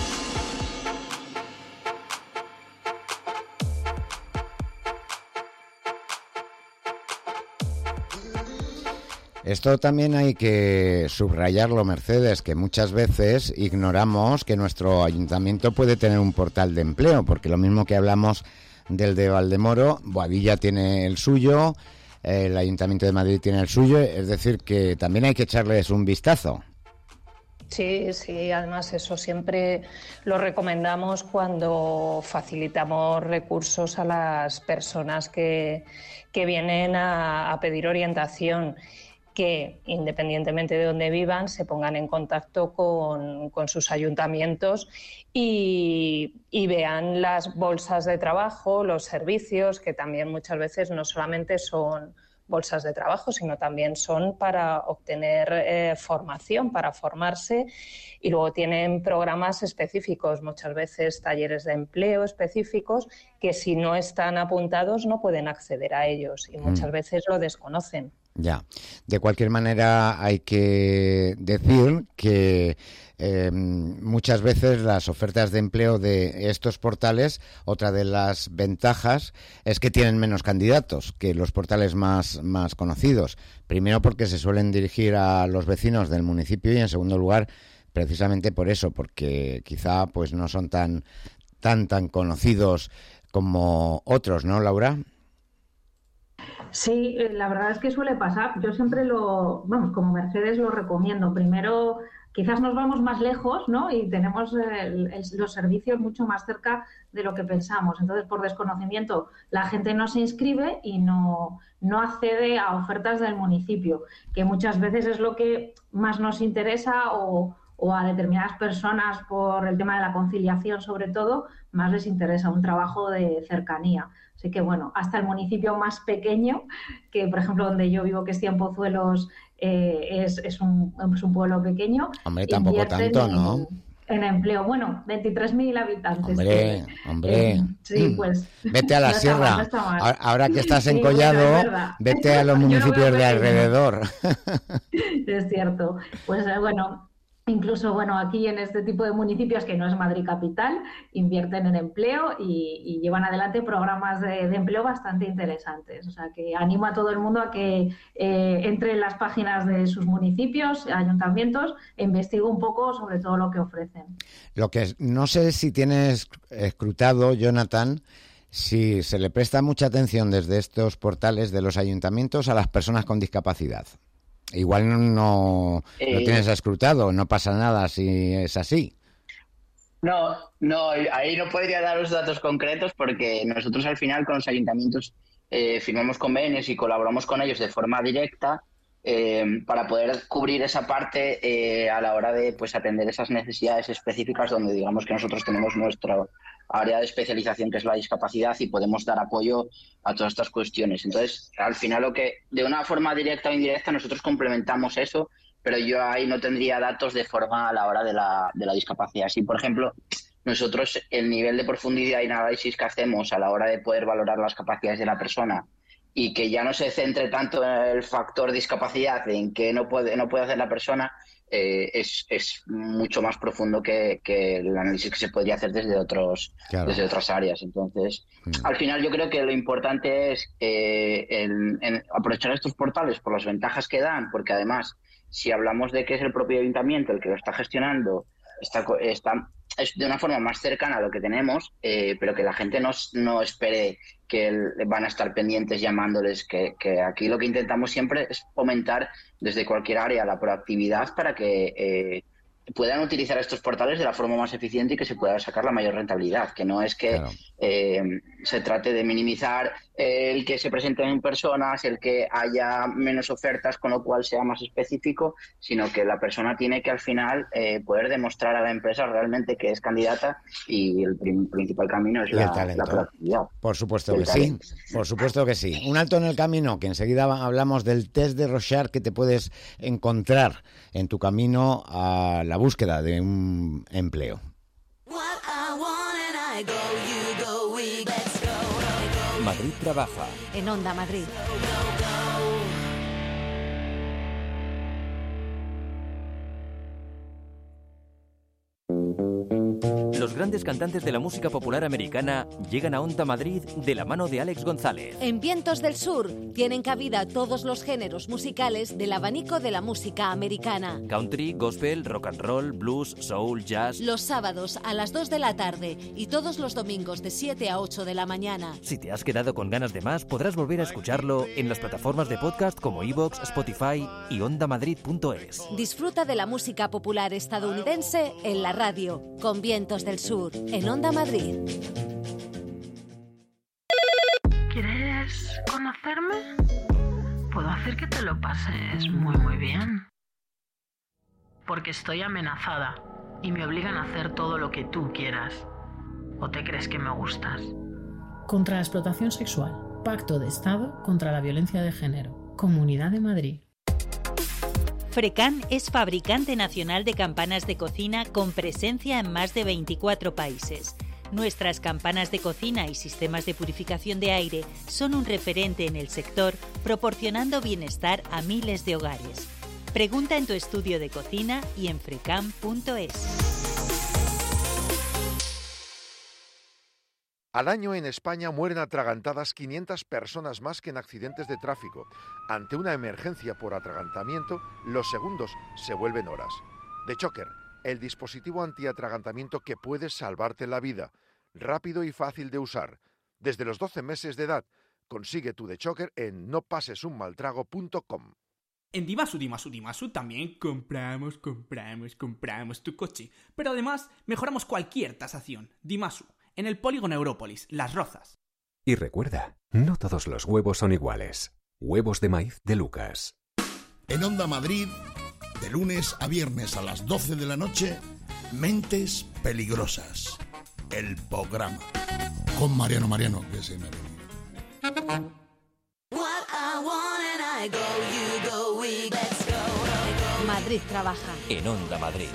Esto también hay que subrayarlo, Mercedes, que muchas veces ignoramos que nuestro ayuntamiento puede tener un portal de empleo, porque lo mismo que hablamos del de Valdemoro, Boadilla tiene el suyo, el Ayuntamiento de Madrid tiene el suyo, es decir, que también hay que echarles un vistazo. Sí, sí, además eso siempre lo recomendamos cuando facilitamos recursos a las personas que, que vienen a, a pedir orientación, que independientemente de dónde vivan se pongan en contacto con, con sus ayuntamientos y, y vean las bolsas de trabajo, los servicios, que también muchas veces no solamente son bolsas de trabajo, sino también son para obtener eh, formación, para formarse, y luego tienen programas específicos, muchas veces talleres de empleo específicos, que si no están apuntados no pueden acceder a ellos y muchas mm. veces lo desconocen. Ya, de cualquier manera hay que decir que eh, muchas veces las ofertas de empleo de estos portales, otra de las ventajas es que tienen menos candidatos que los portales más, más conocidos. Primero porque se suelen dirigir a los vecinos del municipio y en segundo lugar precisamente por eso, porque quizá pues no son tan, tan, tan conocidos como otros, ¿no, Laura? Sí, la verdad es que suele pasar. Yo siempre lo, vamos, como Mercedes lo recomiendo. Primero, quizás nos vamos más lejos, ¿no? Y tenemos el, el, los servicios mucho más cerca de lo que pensamos. Entonces, por desconocimiento, la gente no se inscribe y no, no accede a ofertas del municipio, que muchas veces es lo que más nos interesa o, o a determinadas personas por el tema de la conciliación, sobre todo, más les interesa un trabajo de cercanía. Así que, bueno, hasta el municipio más pequeño, que por ejemplo donde yo vivo, que es Cienpozuelos, eh, es, es, un, es un pueblo pequeño. Hombre, tampoco tanto, ¿no? En, en empleo, bueno, veintitrés mil habitantes. Hombre, que, hombre. Eh, sí, pues. Vete a la no sierra. Está mal, no está mal. Ahora que estás en sí, Collado, bueno, es vete a los municipios de alrededor. Es cierto. Pues eh, bueno. Incluso, bueno, aquí en este tipo de municipios, que no es Madrid capital, invierten en empleo y, y llevan adelante programas de, de empleo bastante interesantes. O sea, que animo a todo el mundo a que eh, entre en las páginas de sus municipios, ayuntamientos, e investigue un poco sobre todo lo que ofrecen. Lo que no sé si tienes escrutado, Jonathan, si se le presta mucha atención desde estos portales de los ayuntamientos a las personas con discapacidad. Igual no eh, lo tienes escrutado, no pasa nada si es así. No, no, ahí no podría daros datos concretos porque nosotros al final con los ayuntamientos eh, firmamos convenios y colaboramos con ellos de forma directa eh, para poder cubrir esa parte eh, a la hora de pues atender esas necesidades específicas donde digamos que nosotros tenemos nuestra área de especialización, que es la discapacidad, y podemos dar apoyo a todas estas cuestiones. Entonces, al final, lo que de una forma directa o indirecta nosotros complementamos eso, pero yo ahí no tendría datos de forma a la hora de la, de la discapacidad. Si, por ejemplo, nosotros el nivel de profundidad y análisis que hacemos a la hora de poder valorar las capacidades de la persona y que ya no se centre tanto en el factor discapacidad, en qué no puede, no puede hacer la persona, Eh, es, es mucho más profundo que, que el análisis que se podría hacer desde otros claro. desde otras áreas. Entonces, mm. al final yo creo que lo importante es eh, el, el aprovechar estos portales por las ventajas que dan, porque además, si hablamos de que es el propio ayuntamiento el que lo está gestionando, está, está es de una forma más cercana a lo que tenemos, eh, pero que la gente no, no espere que el, van a estar pendientes llamándoles, que, que aquí lo que intentamos siempre es fomentar desde cualquier área la proactividad para que eh, puedan utilizar estos portales de la forma más eficiente y que se pueda sacar la mayor rentabilidad, que no es que claro. eh, se trate de minimizar el que se presenten en personas, el que haya menos ofertas, con lo cual sea más específico, sino que la persona tiene que al final eh, poder demostrar a la empresa realmente que es candidata y el prim- principal camino es la, la proactividad. Por supuesto que sí, por supuesto que sí. Un alto en el camino, que enseguida hablamos del test de Rorschach que te puedes encontrar en tu camino a la búsqueda de un empleo. Madrid trabaja. En Onda Madrid. Los grandes cantantes de la música popular americana llegan a Onda Madrid de la mano de Alex González. En Vientos del Sur tienen cabida todos los géneros musicales del abanico de la música americana. Country, gospel, rock and roll, blues, soul, jazz. Los sábados a las dos de la tarde y todos los domingos de siete a ocho de la mañana. Si te has quedado con ganas de más, podrás volver a escucharlo en las plataformas de podcast como iVoox, Spotify y onda madrid punto es. Disfruta de la música popular estadounidense en la radio, con Vientos del Sur, en Onda Madrid. ¿Quieres conocerme? Puedo hacer que te lo pases muy muy bien. Porque estoy amenazada y me obligan a hacer todo lo que tú quieras. ¿O te crees que me gustas? Contra la explotación sexual. Pacto de Estado contra la violencia de género. Comunidad de Madrid. Frecan es fabricante nacional de campanas de cocina con presencia en más de veinticuatro países. Nuestras campanas de cocina y sistemas de purificación de aire son un referente en el sector, proporcionando bienestar a miles de hogares. Pregunta en tu estudio de cocina y en frecan punto es. Al año en España mueren atragantadas quinientas personas más que en accidentes de tráfico. Ante una emergencia por atragantamiento, los segundos se vuelven horas. The Choker, el dispositivo antiatragantamiento que puede salvarte la vida. Rápido y fácil de usar. Desde los doce meses de edad, consigue tu The Choker en no pases un mal trago punto com. En Dimasu, Dimasu, Dimasu también compramos, compramos, compramos tu coche. Pero además mejoramos cualquier tasación. Dimasu. En el polígono Európolis, Las Rozas. Y recuerda, no todos los huevos son iguales. Huevos de maíz de Lucas. En Onda Madrid, de lunes a viernes a las doce de la noche, Mentes Peligrosas. El programa. Con Mariano Mariano, que se me ha Madrid trabaja. En Onda Madrid.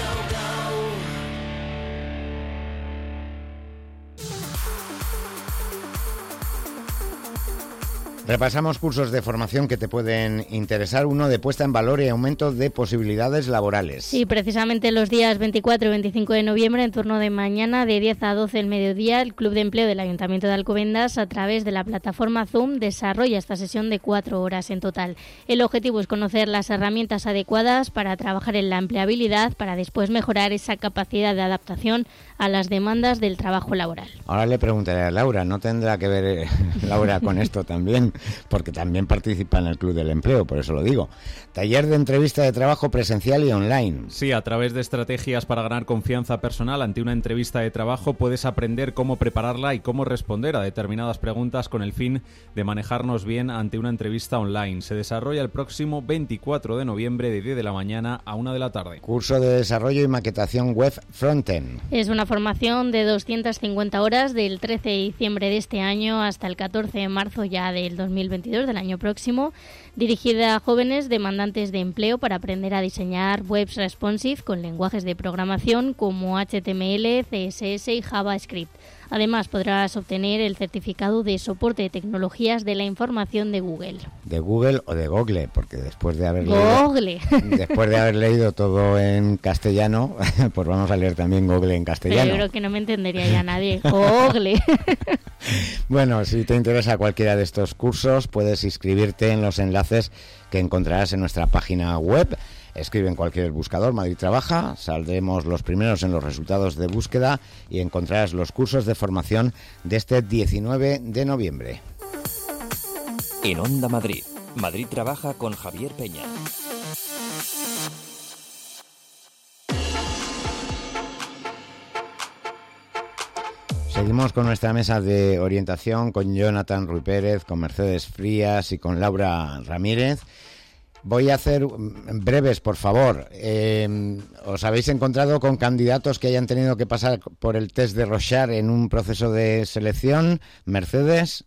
Repasamos cursos de formación que te pueden interesar. Uno de puesta en valor y aumento de posibilidades laborales. Sí, precisamente los días veinticuatro y veinticinco de noviembre, en turno de mañana, de diez a doce del mediodía, el Club de Empleo del Ayuntamiento de Alcobendas, a través de la plataforma Zoom, desarrolla esta sesión de cuatro horas en total. El objetivo es conocer las herramientas adecuadas para trabajar en la empleabilidad, para después mejorar esa capacidad de adaptación a las demandas del trabajo laboral. Ahora le preguntaré a Laura, ¿no tendrá que ver eh, Laura con esto también? Porque también participa en el Club del Empleo, por eso lo digo. Taller de entrevista de trabajo presencial y online. Sí, a través de estrategias para ganar confianza personal ante una entrevista de trabajo puedes aprender cómo prepararla y cómo responder a determinadas preguntas con el fin de manejarnos bien ante una entrevista online. Se desarrolla el próximo veinticuatro de noviembre de diez de la mañana a una de la tarde. Curso de desarrollo y maquetación web frontend. Es una formación de doscientas cincuenta horas del trece de diciembre de este año hasta el catorce de marzo ya del dos mil veintidós, del año próximo, dirigida a jóvenes demandantes de empleo para aprender a diseñar webs responsive con lenguajes de programación como H T M L, C S S y JavaScript. Además, podrás obtener el certificado de soporte de tecnologías de la información de Google. De Google o de Google, porque después de haber Google. leído, después de haber leído todo en castellano, pues vamos a leer también Google en castellano. Pero yo creo que no me entendería ya nadie. Google. Bueno, si te interesa cualquiera de estos cursos, puedes inscribirte en los enlaces que encontrarás en nuestra página web. Escribe en cualquier buscador Madrid Trabaja, saldremos los primeros en los resultados de búsqueda y encontrarás los cursos de formación de este diecinueve de noviembre. En Onda Madrid, Madrid Trabaja con Javier Peña. Seguimos con nuestra mesa de orientación con Jonathan Ruy Pérez, con Mercedes Frías y con Laura Ramírez. Voy a hacer breves, por favor. Eh, ¿Os habéis encontrado con candidatos que hayan tenido que pasar por el test de Rorschach en un proceso de selección? Mercedes.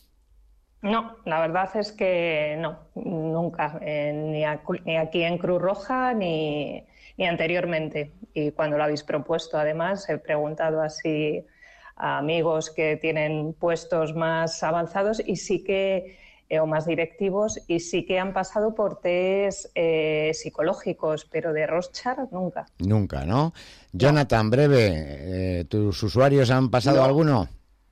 No, la verdad es que no, nunca, eh, ni, a, ni aquí en Cruz Roja ni, ni anteriormente. Y cuando lo habéis propuesto, además, he preguntado así a amigos que tienen puestos más avanzados y sí que, eh, o más directivos, y sí que han pasado por test eh, psicológicos, pero de Rorschach nunca. Nunca, ¿no? Jonathan, breve, eh, ¿tus usuarios han pasado No. alguno?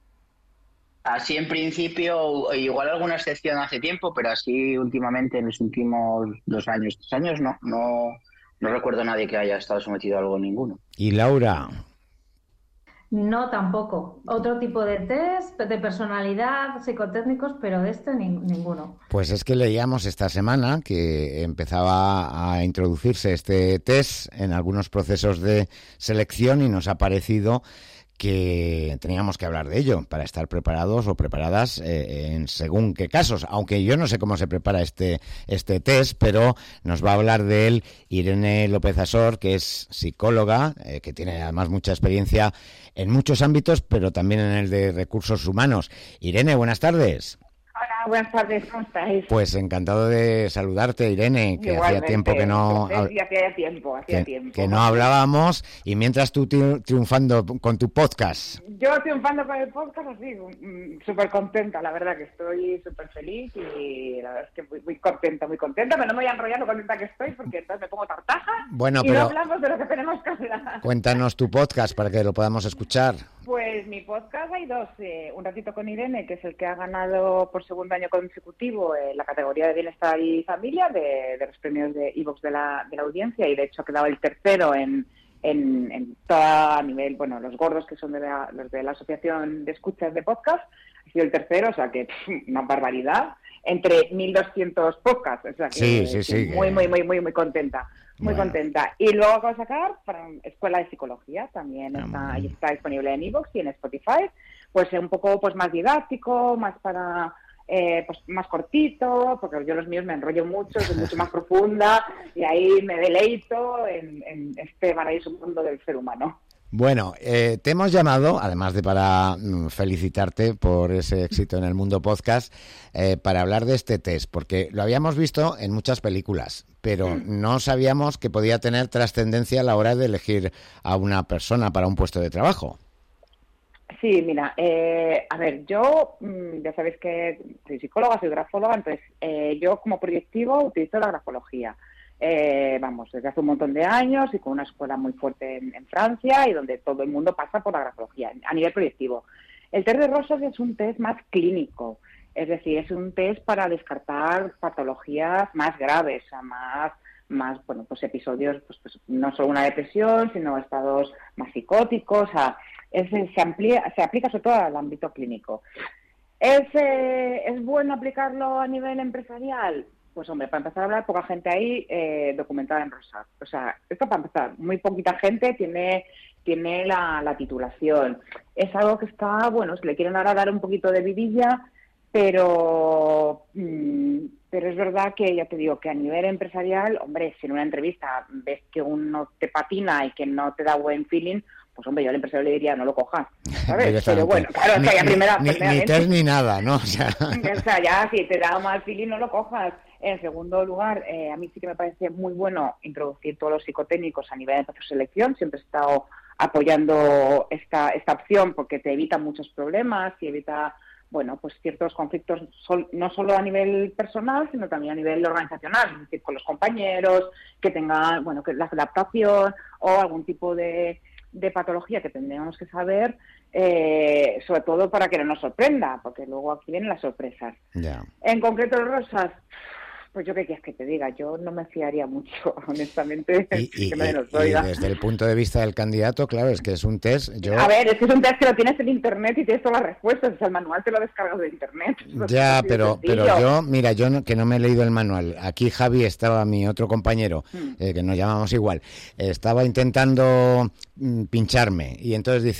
Así en principio, igual alguna excepción hace tiempo, pero así últimamente en los últimos dos años, tres años, no, no, no recuerdo a nadie que haya estado sometido a algo ninguno. ¿Y Laura? No, tampoco. Otro tipo de test, de personalidad, psicotécnicos, pero de este ni- ninguno. Pues es que leíamos esta semana que empezaba a introducirse este test en algunos procesos de selección y nos ha parecido que teníamos que hablar de ello para estar preparados o preparadas eh, en según qué casos, aunque yo no sé cómo se prepara este este test, pero nos va a hablar de él Irene López Asor, que es psicóloga, eh, que tiene además mucha experiencia en muchos ámbitos, pero también en el de recursos humanos. Irene, buenas tardes. Hola, buenas tardes, ¿cómo estáis? Pues encantado de saludarte, Irene, que Igualmente, hacía tiempo que no entonces, y hacía tiempo, hacía que, tiempo. que no hablábamos, y mientras tú tri- triunfando con tu podcast. Yo triunfando con el podcast, así, mm, súper contenta, la verdad que estoy súper feliz y la verdad es que muy, muy contenta, muy contenta, pero no me voy a enrollar lo contenta que estoy porque entonces me pongo tartaja Bueno, y pero- no hablamos de lo que tenemos que hablar. Cuéntanos tu podcast para que lo podamos escuchar. Pues mi podcast hay dos, eh, Un ratito con Irene, que es el que ha ganado por segundo año consecutivo eh, la categoría de Bienestar y Familia de, de los premios de iVoox de la, de la audiencia, y de hecho ha quedado el tercero en, en, en toda a nivel, bueno, los gordos que son de la, los de la Asociación de Escuchas de Podcast, ha sido el tercero, o sea que pff, una barbaridad, entre mil doscientos podcasts, o sea que Sí, sí, sí, muy, que- muy, muy, muy, muy contenta. Muy Bueno. contenta. Y luego acabo de sacar para Escuela de Psicología, también Ah, está, ahí está disponible en iVoox y en Spotify, pues un poco pues más didáctico, más para eh, pues más cortito, porque yo los míos me enrollo mucho, soy mucho más profunda y ahí me deleito en, en este maravilloso mundo del ser humano. Bueno, eh, te hemos llamado, además de para mm, felicitarte por ese éxito en el mundo podcast, eh, para hablar de este test, porque lo habíamos visto en muchas películas, pero no sabíamos que podía tener trascendencia a la hora de elegir a una persona para un puesto de trabajo. Sí, mira, eh, a ver, yo mm, ya sabéis que soy psicóloga, soy grafóloga, entonces eh, yo como proyectivo utilizo la grafología. Eh, vamos, desde hace un montón de años y con una escuela muy fuerte en, en Francia y donde todo el mundo pasa por la grafología a nivel proyectivo. El test de Rorschach es un test más clínico, es decir, es un test para descartar patologías más graves, o sea, más, más bueno, pues episodios, pues, pues no solo una depresión, sino estados más psicóticos, o sea, es, se, amplía, se aplica sobre todo al ámbito clínico. ¿Es, eh, ¿Es bueno aplicarlo a nivel empresarial? Pues hombre, para empezar a hablar, poca gente ahí eh, documentada en Rorschach. O sea, esto para empezar, muy poquita gente tiene tiene la, la titulación. Es algo que está, bueno, se le quieren ahora dar un poquito de vidilla, pero, mmm, pero es verdad que, ya te digo, que a nivel empresarial, hombre, si en una entrevista ves que uno te patina y que no te da buen feeling, pues hombre, yo al empresario le diría, no lo cojas, ¿sabes? Pero bueno, claro, o sea, ya ni, primera, ni, ni test ni nada, ¿no? O sea... o sea, ya si te da mal feeling, no lo cojas. En segundo lugar, eh, a mí sí que me parece muy bueno introducir todos los psicotécnicos a nivel de proceso de selección. Siempre he estado apoyando esta, esta opción porque te evita muchos problemas y evita, bueno, pues ciertos conflictos sol, no solo a nivel personal, sino también a nivel organizacional, es decir, con los compañeros, que tengan, bueno, que la adaptación o algún tipo de, de patología que tendríamos que saber, eh, sobre todo para que no nos sorprenda, porque luego aquí vienen las sorpresas. Ya. En concreto, Rosas, pues yo qué quieres que te diga, yo no me fiaría mucho, honestamente, Y, y, que me los y, y oiga. desde el punto de vista del candidato, claro, es que es un test. Yo... A ver, es que es un test que lo tienes en internet y tienes todas las respuestas, o sea, el manual te lo descargas de internet. Ya, pero, pero yo, mira, yo no, que no me he leído el manual. Aquí Javi estaba, mi otro compañero, mm. eh, que nos llamamos igual, eh, estaba intentando mm, pincharme y entonces dice, mm.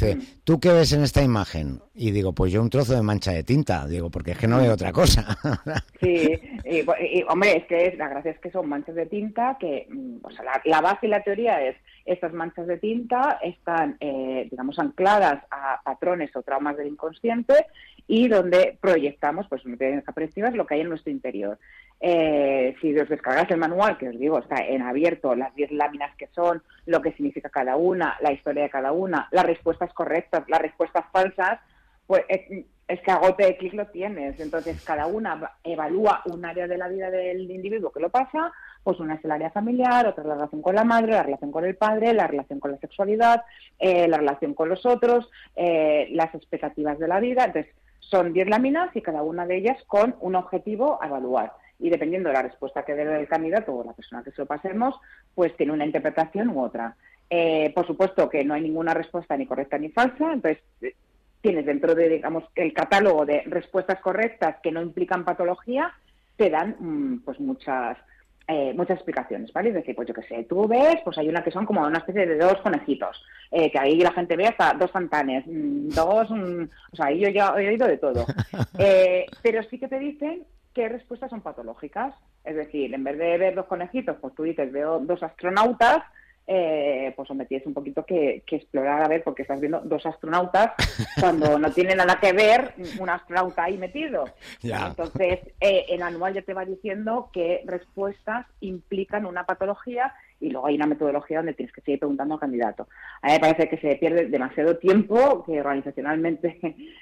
¿tú qué ves en esta imagen? Y digo, pues yo un trozo de mancha de tinta, digo, porque es que no veo otra cosa. Sí, y, y, hombre, es que la gracia es que son manchas de tinta que, o sea, la, la base y la teoría es, estas manchas de tinta están, eh, digamos, ancladas a patrones o traumas del inconsciente y donde proyectamos, pues, medidas apreciativas, lo que hay en nuestro interior. Eh, si os descargáis el manual, que os digo, está en abierto, las diez láminas que son, lo que significa cada una, la historia de cada una, las respuestas correctas, las respuestas falsas, pues es, es que a golpe de clic lo tienes. Entonces, cada una evalúa un área de la vida del individuo que lo pasa, pues una es el área familiar, otra es la relación con la madre, la relación con el padre, la relación con la sexualidad, eh, la relación con los otros, eh, las expectativas de la vida. Entonces, son diez láminas y cada una de ellas con un objetivo a evaluar. Y dependiendo de la respuesta que dé el candidato o la persona que se lo pasemos, pues tiene una interpretación u otra. Eh, por supuesto que no hay ninguna respuesta ni correcta ni falsa, entonces tienes dentro de, digamos, el catálogo de respuestas correctas que no implican patología, te dan mmm, pues muchas eh, muchas explicaciones, ¿vale? Es decir, pues yo qué sé, tú ves, pues hay una que son como una especie de dos conejitos, eh, que ahí la gente ve hasta dos fantanes, mmm, dos, mmm, o sea, ahí yo ya he oído de todo. Eh, pero sí que te dicen qué respuestas son patológicas, es decir, en vez de ver dos conejitos, pues tú dices, veo dos astronautas, eh, pues hombre, tienes un poquito que, que explorar a ver, porque estás viendo dos astronautas cuando no tiene nada que ver un astronauta ahí metido. Ya. Entonces, eh, el anual ya te va diciendo qué respuestas implican una patología y luego hay una metodología donde tienes que seguir preguntando al candidato. A mí me parece que se pierde demasiado tiempo, que organizacionalmente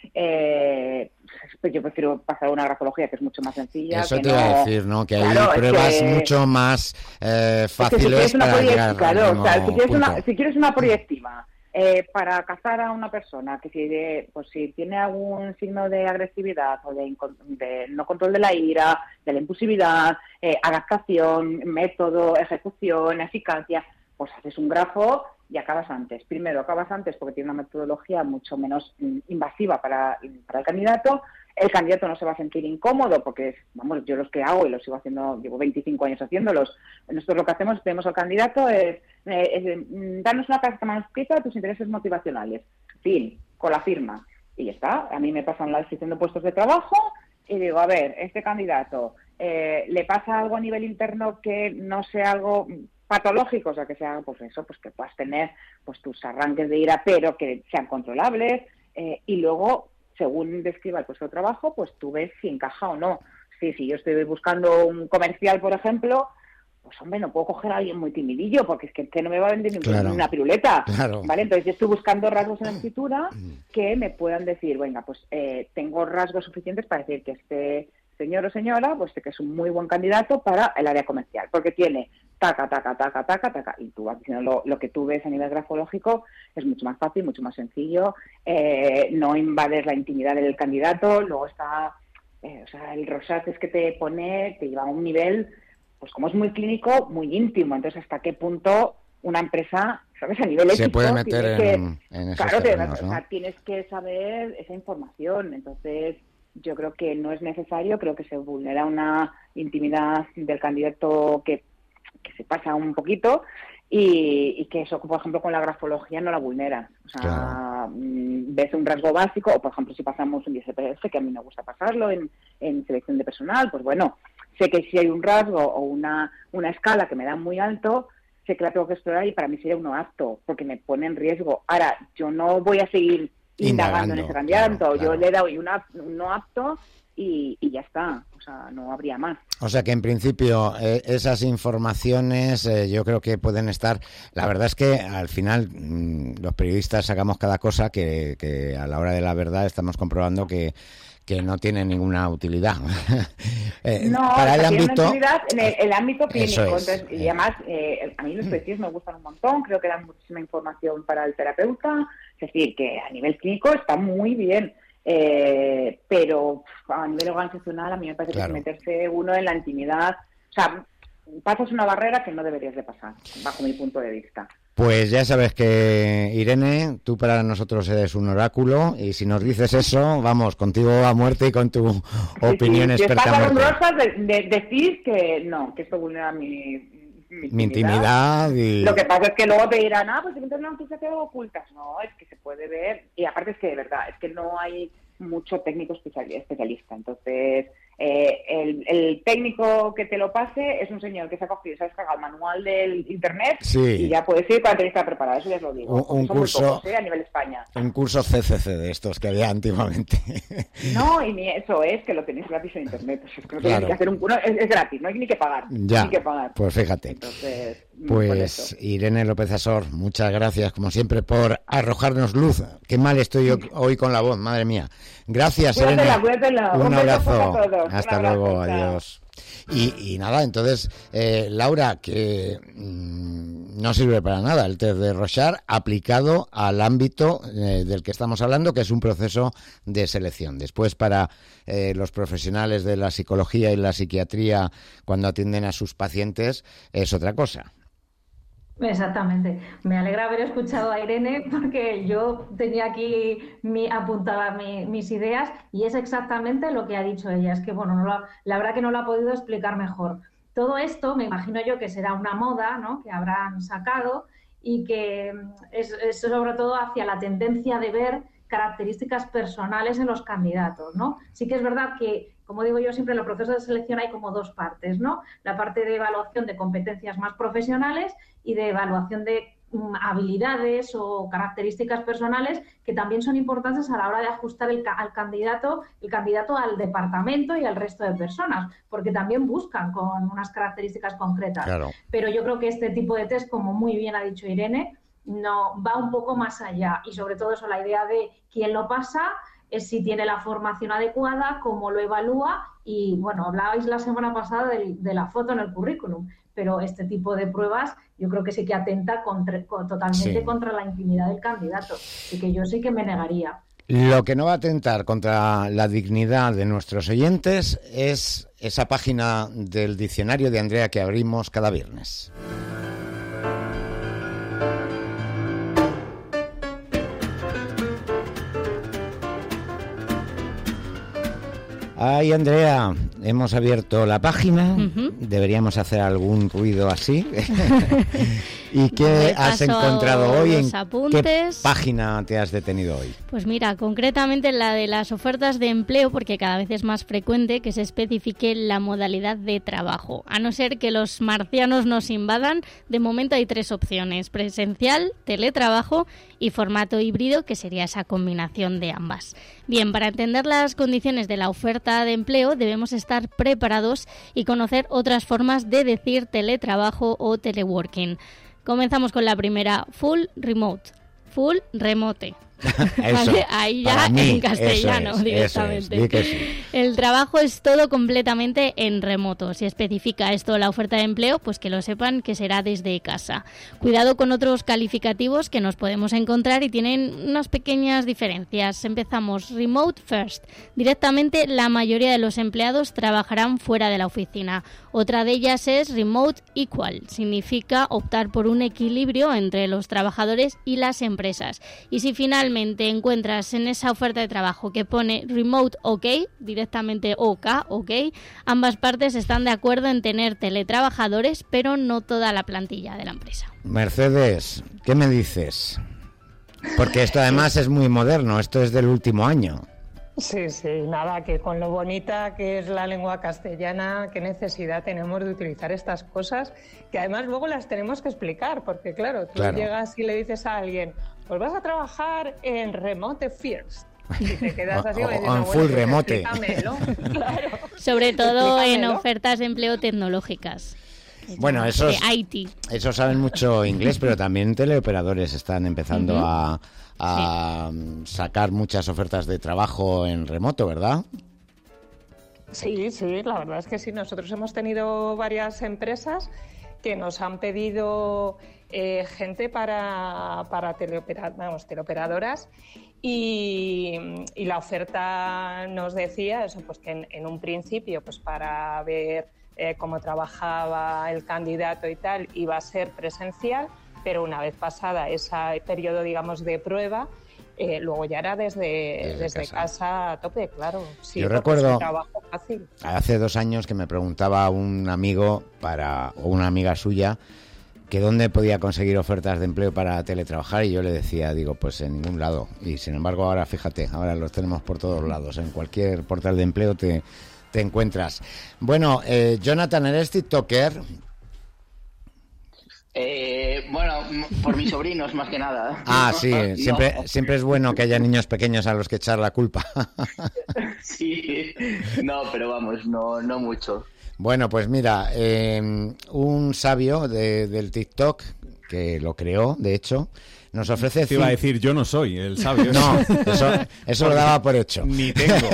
eh, pues yo prefiero pasar a una grafología que es mucho más sencilla. Eso que te no... iba a decir, ¿no? Que hay claro, pruebas que... mucho más eh, fáciles es que si para llegar claro, al o sea, si quieres, punto. una, si quieres una proyectiva eh, para cazar a una persona que si, de, pues si tiene algún signo de agresividad o de, de no control de la ira, de la impulsividad, eh, adaptación, método, ejecución, eficacia, pues haces un grafo y acabas antes. Primero, acabas antes porque tiene una metodología mucho menos mm, invasiva para, para el candidato. El candidato no se va a sentir incómodo porque, vamos, yo los que hago y los sigo haciendo, llevo veinticinco años haciéndolos. Nosotros lo que hacemos, tenemos al candidato, es, eh, es darnos una carta manuscrita de tus intereses motivacionales. Fin, con la firma. Y ya está. A mí me pasan la descripción de puestos de trabajo y digo, a ver, este candidato, eh, ¿le pasa algo a nivel interno que no sea algo patológico? O sea, que sea, pues eso, pues que puedas tener pues tus arranques de ira, pero que sean controlables. Eh, y luego, según describa el puesto de trabajo, pues tú ves si encaja o no. Sí, si yo estoy buscando un comercial, por ejemplo, pues hombre, no puedo coger a alguien muy timidillo, porque es que este no me va a vender ni claro. una piruleta, claro. ¿vale? Entonces yo estoy buscando rasgos en la escritura que me puedan decir, venga, pues eh, tengo rasgos suficientes para decir que este señor o señora, pues que es un muy buen candidato para el área comercial, porque tiene taca, taca, taca, taca, taca, y tú vas diciendo lo, lo que tú ves a nivel grafológico es mucho más fácil, mucho más sencillo, eh, no invades la intimidad del candidato, luego está, eh, o sea, el rosaces que te pone te lleva a un nivel, pues como es muy clínico, muy íntimo, entonces hasta qué punto una empresa, ¿sabes? A nivel ético, se puede meter que, en, en esos claro, terrenos, te, ¿no? O sea, tienes que saber esa información, entonces yo creo que no es necesario, creo que se vulnera una intimidad del candidato que, que se pasa un poquito y, y que eso, por ejemplo, con la grafología no la vulnera. O sea, claro. ves un rasgo básico, o por ejemplo, si pasamos un I S P F, que a mí me gusta pasarlo en, en selección de personal, pues bueno, sé que si hay un rasgo o una, una escala que me da muy alto, sé que la tengo que explorar y para mí sería un no apto, porque me pone en riesgo. Ahora, yo no voy a seguir indagando, indagando en ese candidato, claro, claro. Yo le he dado una, un no apto y, y ya está, o sea, no habría más. O sea que en principio eh, esas informaciones eh, yo creo que pueden estar, la verdad es que al final mmm, los periodistas sacamos cada cosa que, que a la hora de la verdad estamos comprobando que que no tiene ninguna utilidad. eh, no, para el ámbito utilidad en el, el ámbito clínico. Es, Entonces, y además, eh, a mí los precios me gustan un montón, creo que dan muchísima información para el terapeuta, es decir, que a nivel clínico está muy bien, eh, pero a nivel organizacional a mí me parece claro. que meterse uno en la intimidad, o sea, pasas una barrera que no deberías de pasar, bajo mi punto de vista. Pues ya sabes que, Irene, tú para nosotros eres un oráculo y si nos dices eso, vamos, contigo a muerte y con tu sí, opinión sí. experta. Si os pasa con rosas, de, de, decís que no, que esto vulnera mi, mi, mi intimidad. Y... Lo que pasa es que luego te dirán, ah, pues entonces no noticias quedan ocultas. No, es que se puede ver. Y aparte es que, de verdad, es que no hay mucho técnico especialista. Entonces, eh, el, el técnico que te lo pase es un señor que se ha cogido, se ha descargado el manual del internet sí. y ya puedes ir para la entrevista preparada, eso ya os lo digo. Un, un curso pocos, ¿eh? A nivel España. Un curso C C C de estos que había antiguamente. No, y ni eso es que lo tenéis gratis en internet. Pues es que no claro. tenéis que hacer un curso, es, es gratis, no hay ni que pagar. Ya, no hay que pagar. Pues fíjate. Entonces, pues Irene López Asor, muchas gracias como siempre por arrojarnos luz. Qué mal estoy yo hoy con la voz, madre mía. Gracias, cuédatela, Irene. Cuédatela. Un, un abrazo. Hasta un abrazo, luego, chao. Adiós. Y, y nada, entonces, eh, Laura, que mmm, no sirve para nada el test de Rorschach aplicado al ámbito eh, del que estamos hablando, que es un proceso de selección. Después, para eh, los profesionales de la psicología y la psiquiatría, cuando atienden a sus pacientes, es otra cosa. Exactamente. Me alegra haber escuchado a Irene porque yo tenía aquí mi, apuntada mi, mis ideas y es exactamente lo que ha dicho ella. Es que, bueno, no la, la verdad que no lo ha podido explicar mejor. Todo esto, me imagino yo que será una moda, ¿no?, que habrán sacado y que es, es sobre todo hacia la tendencia de ver características personales en los candidatos, ¿no? Sí que es verdad que, como digo yo siempre, en el proceso de selección hay como dos partes, ¿no? La parte de evaluación de competencias más profesionales y de evaluación de um, habilidades o características personales que también son importantes a la hora de ajustar el, al candidato, el candidato al departamento y al resto de personas, porque también buscan con unas características concretas. Claro. Pero yo creo que este tipo de test, como muy bien ha dicho Irene, no va un poco más allá y sobre todo eso, la idea de quién lo pasa es si tiene la formación adecuada, cómo lo evalúa y, bueno, hablabais la semana pasada de, de la foto en el currículum, pero este tipo de pruebas yo creo que sí que atenta contra, totalmente sí. contra la intimidad del candidato y que yo sí que me negaría. Lo que no va a atentar contra la dignidad de nuestros oyentes es esa página del diccionario de Andrea que abrimos cada viernes. Ay, Andrea, hemos abierto la página, uh-huh. Deberíamos hacer algún ruido así. ¿Y qué has encontrado hoy? ¿En apuntes. qué página te has detenido hoy? Pues mira, concretamente la de las ofertas de empleo, porque cada vez es más frecuente que se especifique la modalidad de trabajo. A no ser que los marcianos nos invadan, de momento hay tres opciones: presencial, teletrabajo y formato híbrido, que sería esa combinación de ambas. Bien, para entender las condiciones de la oferta de empleo debemos estar preparados y conocer otras formas de decir teletrabajo o teleworking. Comenzamos con la primera, full remote, full remote. Eso, vale, ahí ya mí, en castellano eso es, directamente. Eso es, que sí. El trabajo es todo completamente en remoto. Si especifica esto la oferta de empleo, pues que lo sepan que será desde casa. Cuidado con otros calificativos que nos podemos encontrar y tienen unas pequeñas diferencias. Empezamos, remote first. Directamente la mayoría de los empleados trabajarán fuera de la oficina. Otra de ellas es remote equal. Significa optar por un equilibrio entre los trabajadores y las empresas. Y si finalmente encuentras en esa oferta de trabajo que pone remote OK, directamente OK, OK, ambas partes están de acuerdo en tener teletrabajadores, pero no toda la plantilla de la empresa. Mercedes, ¿qué me dices? Porque esto además es muy moderno, esto es del último año. Sí, sí, nada, que con lo bonita que es la lengua castellana, qué necesidad tenemos de utilizar estas cosas, que además luego las tenemos que explicar, porque claro, tú claro. llegas y le dices a alguien, pues vas a trabajar en remote first. Y te quedas así, o, diciendo, o en bueno, full pues remote. Explícamelo. Claro. Sobre todo en Explícamelo. ofertas de empleo tecnológicas. Bueno, esos, I T. esos saben mucho inglés, pero también teleoperadores están empezando uh-huh. a, a sí. sacar muchas ofertas de trabajo en remoto, ¿verdad? Sí, sí, la verdad es que sí. Nosotros hemos tenido varias empresas que nos han pedido eh, gente para, para teleopera, vamos, teleoperadoras y, y la oferta nos decía eso, pues que en, en un principio, pues para ver eh, cómo trabajaba el candidato y tal, iba a ser presencial, pero una vez pasada ese periodo, digamos, de prueba, Eh, luego ya era desde, desde, desde casa. casa a tope, claro. Sí, yo recuerdo, es un trabajo fácil. Hace dos años que me preguntaba un amigo para o una amiga suya que dónde podía conseguir ofertas de empleo para teletrabajar, y yo le decía, digo, pues en ningún lado. Y sin embargo ahora, fíjate, ahora los tenemos por todos lados. En cualquier portal de empleo te, te encuentras. Bueno, eh, Jonathan, ¿eres tiktoker? Eh, bueno, por mis sobrinos más que nada. Ah, sí, no. siempre, siempre es bueno que haya niños pequeños a los que echar la culpa. Sí, no, pero vamos, no, no mucho. Bueno, pues mira, eh, un sabio de, del TikTok, que lo creó, de hecho, nos ofrece... Te iba a decir, yo no soy el sabio. No, eso, eso lo daba por hecho. Ni tengo.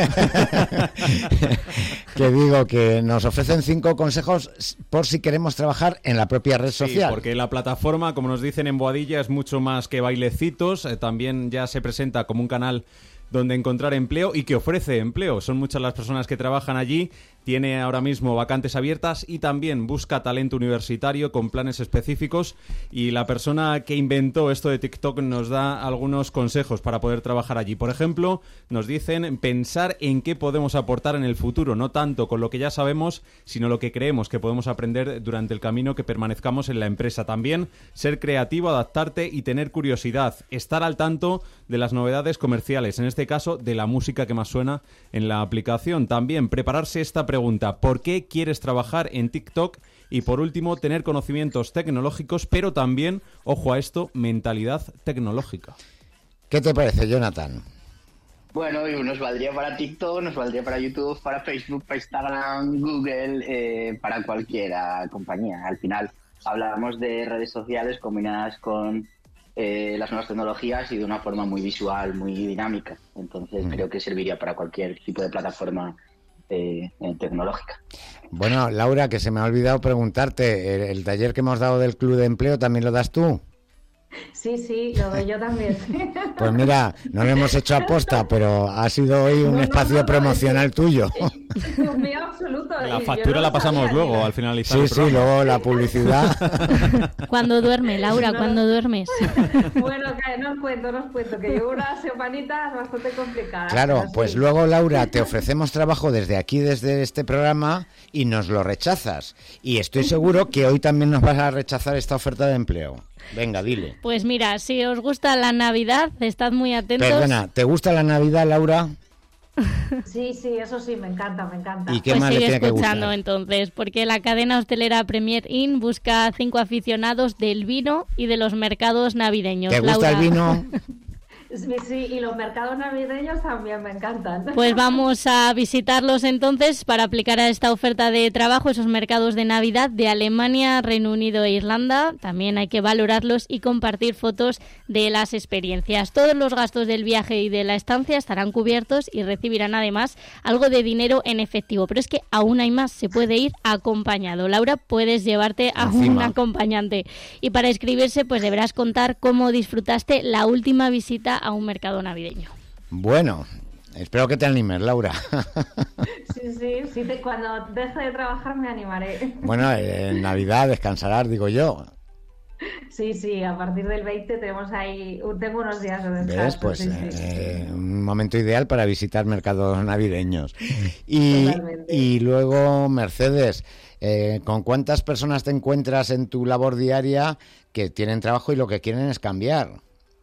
Que digo que nos ofrecen cinco consejos por si queremos trabajar en la propia red social. Sí, porque la plataforma, como nos dicen en Boadilla, es mucho más que bailecitos. Eh, también ya se presenta como un canal donde encontrar empleo y que ofrece empleo. Son muchas las personas que trabajan allí. Tiene ahora mismo vacantes abiertas y también busca talento universitario con planes específicos, y la persona que inventó esto de TikTok nos da algunos consejos para poder trabajar allí. Por ejemplo, nos dicen pensar en qué podemos aportar en el futuro, no tanto con lo que ya sabemos, sino lo que creemos que podemos aprender durante el camino que permanezcamos en la empresa. También ser creativo, adaptarte y tener curiosidad, estar al tanto de las novedades comerciales, en este caso de la música que más suena en la aplicación. También prepararse esta pregunta: ¿por qué quieres trabajar en TikTok? Y por último, tener conocimientos tecnológicos, pero también, ojo a esto, mentalidad tecnológica. ¿Qué te parece, Jonathan? Bueno, nos valdría para TikTok, nos valdría para YouTube, para Facebook, para Instagram, Google, eh, para cualquiera compañía. Al final hablamos de redes sociales combinadas con eh, las nuevas tecnologías y de una forma muy visual, muy dinámica. Entonces mm. creo que serviría para cualquier tipo de plataforma Eh, eh, tecnológica. Bueno, Laura, que se me ha olvidado preguntarte, ¿el, el taller que hemos dado del Club de Empleo también lo das tú? Sí, sí, lo doy yo también. Pues mira, no lo hemos hecho aposta, pero ha sido hoy un no, espacio no, no, promocional es, tuyo. Es mío absoluto. La factura la pasamos sabía, luego, al finalizar sí, el programa. Sí, luego la publicidad. Cuando duerme, Laura, no, cuando duermes. Bueno, no os cuento, no os cuento, que llevo unas semanitas bastante complicadas. Claro, pues sí. Luego, Laura, te ofrecemos trabajo desde aquí, desde este programa, y nos lo rechazas. Y estoy seguro que hoy también nos vas a rechazar esta oferta de empleo. Venga, dile. Pues mira, si os gusta la Navidad, estad muy atentos. Perdona, ¿te gusta la Navidad, Laura? Sí, sí, eso sí, me encanta, me encanta. ¿Y qué pues más sigue le tiene escuchando que entonces, porque la cadena hostelera Premier Inn busca cinco aficionados del vino y de los mercados navideños. ¿Te gusta Laura? el vino? Sí, y los mercados navideños también me encantan. Pues vamos a visitarlos entonces para aplicar a esta oferta de trabajo, esos mercados de Navidad de Alemania, Reino Unido e Irlanda. También hay que valorarlos y compartir fotos de las experiencias. Todos los gastos del viaje y de la estancia estarán cubiertos y recibirán además algo de dinero en efectivo. Pero es que aún hay más, se puede ir acompañado. Laura, puedes llevarte a Encima. un acompañante. Y para inscribirse, pues deberás contar cómo disfrutaste la última visita a un mercado navideño. Bueno, espero que te animes, Laura. Sí, sí, sí te, cuando deje de trabajar me animaré. Bueno, en Navidad descansarás, digo yo. Sí, sí, a partir del veinte tenemos ahí, tengo unos días de descanso. ¿Ves? Pues sí, eh, sí. un momento ideal para visitar mercados navideños. Y, y luego, Mercedes, eh, ¿con cuántas personas te encuentras en tu labor diaria que tienen trabajo y lo que quieren es cambiar?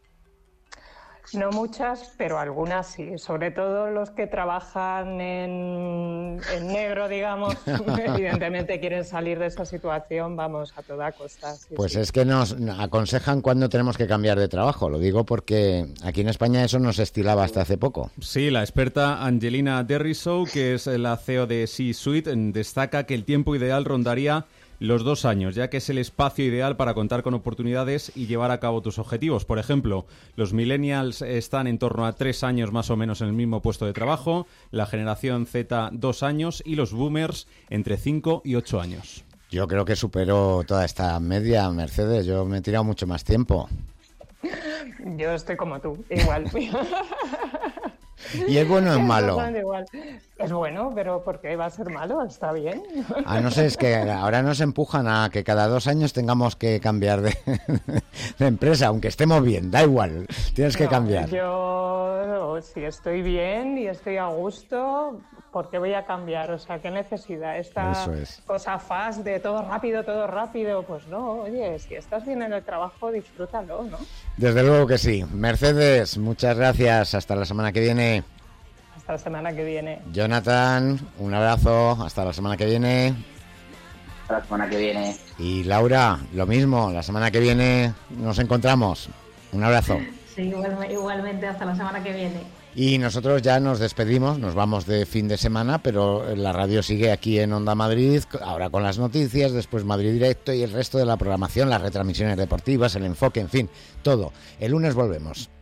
No muchas, pero algunas sí. Sobre todo los que trabajan en, en negro, digamos, evidentemente quieren salir de esa situación, vamos, a toda costa. Sí, pues sí. Es que nos aconsejan cuándo tenemos que cambiar de trabajo. Lo digo porque aquí en España eso no se estilaba hasta hace poco. Sí, la experta Angelina Derrisow, que es la C E O de C-Suite, destaca que el tiempo ideal rondaría los dos años, ya que es el espacio ideal para contar con oportunidades y llevar a cabo tus objetivos. Por ejemplo, los millennials están en torno a tres años más o menos en el mismo puesto de trabajo, la generación Z dos años y los boomers entre cinco y ocho años. Yo creo que superó toda esta media, Mercedes. Yo me he tirado mucho más tiempo. Yo estoy como tú, igual. ¿Y es bueno o es malo? Igual. Es bueno, pero ¿por qué va a ser malo? Está bien. Ah, no sé, es que ahora nos empujan a que cada dos años tengamos que cambiar de, de empresa, aunque estemos bien, da igual, tienes que no, cambiar. Yo, si estoy bien y estoy a gusto, ¿por qué voy a cambiar? O sea, ¿qué necesidad? Esta Eso es. cosa fast de todo rápido, todo rápido, pues no, oye, si estás bien en el trabajo, disfrútalo, ¿no? Desde luego que sí. Mercedes, muchas gracias, hasta la semana que viene. Hasta la semana que viene. Jonathan, un abrazo, hasta la semana que viene. Hasta la semana que viene. Y Laura, lo mismo, la semana que viene nos encontramos. Un abrazo. Sí, igual, igualmente, hasta la semana que viene. Y nosotros ya nos despedimos, nos vamos de fin de semana, pero la radio sigue aquí en Onda Madrid, ahora con las noticias, después Madrid Directo y el resto de la programación, las retransmisiones deportivas, el enfoque, en fin, todo. El lunes volvemos.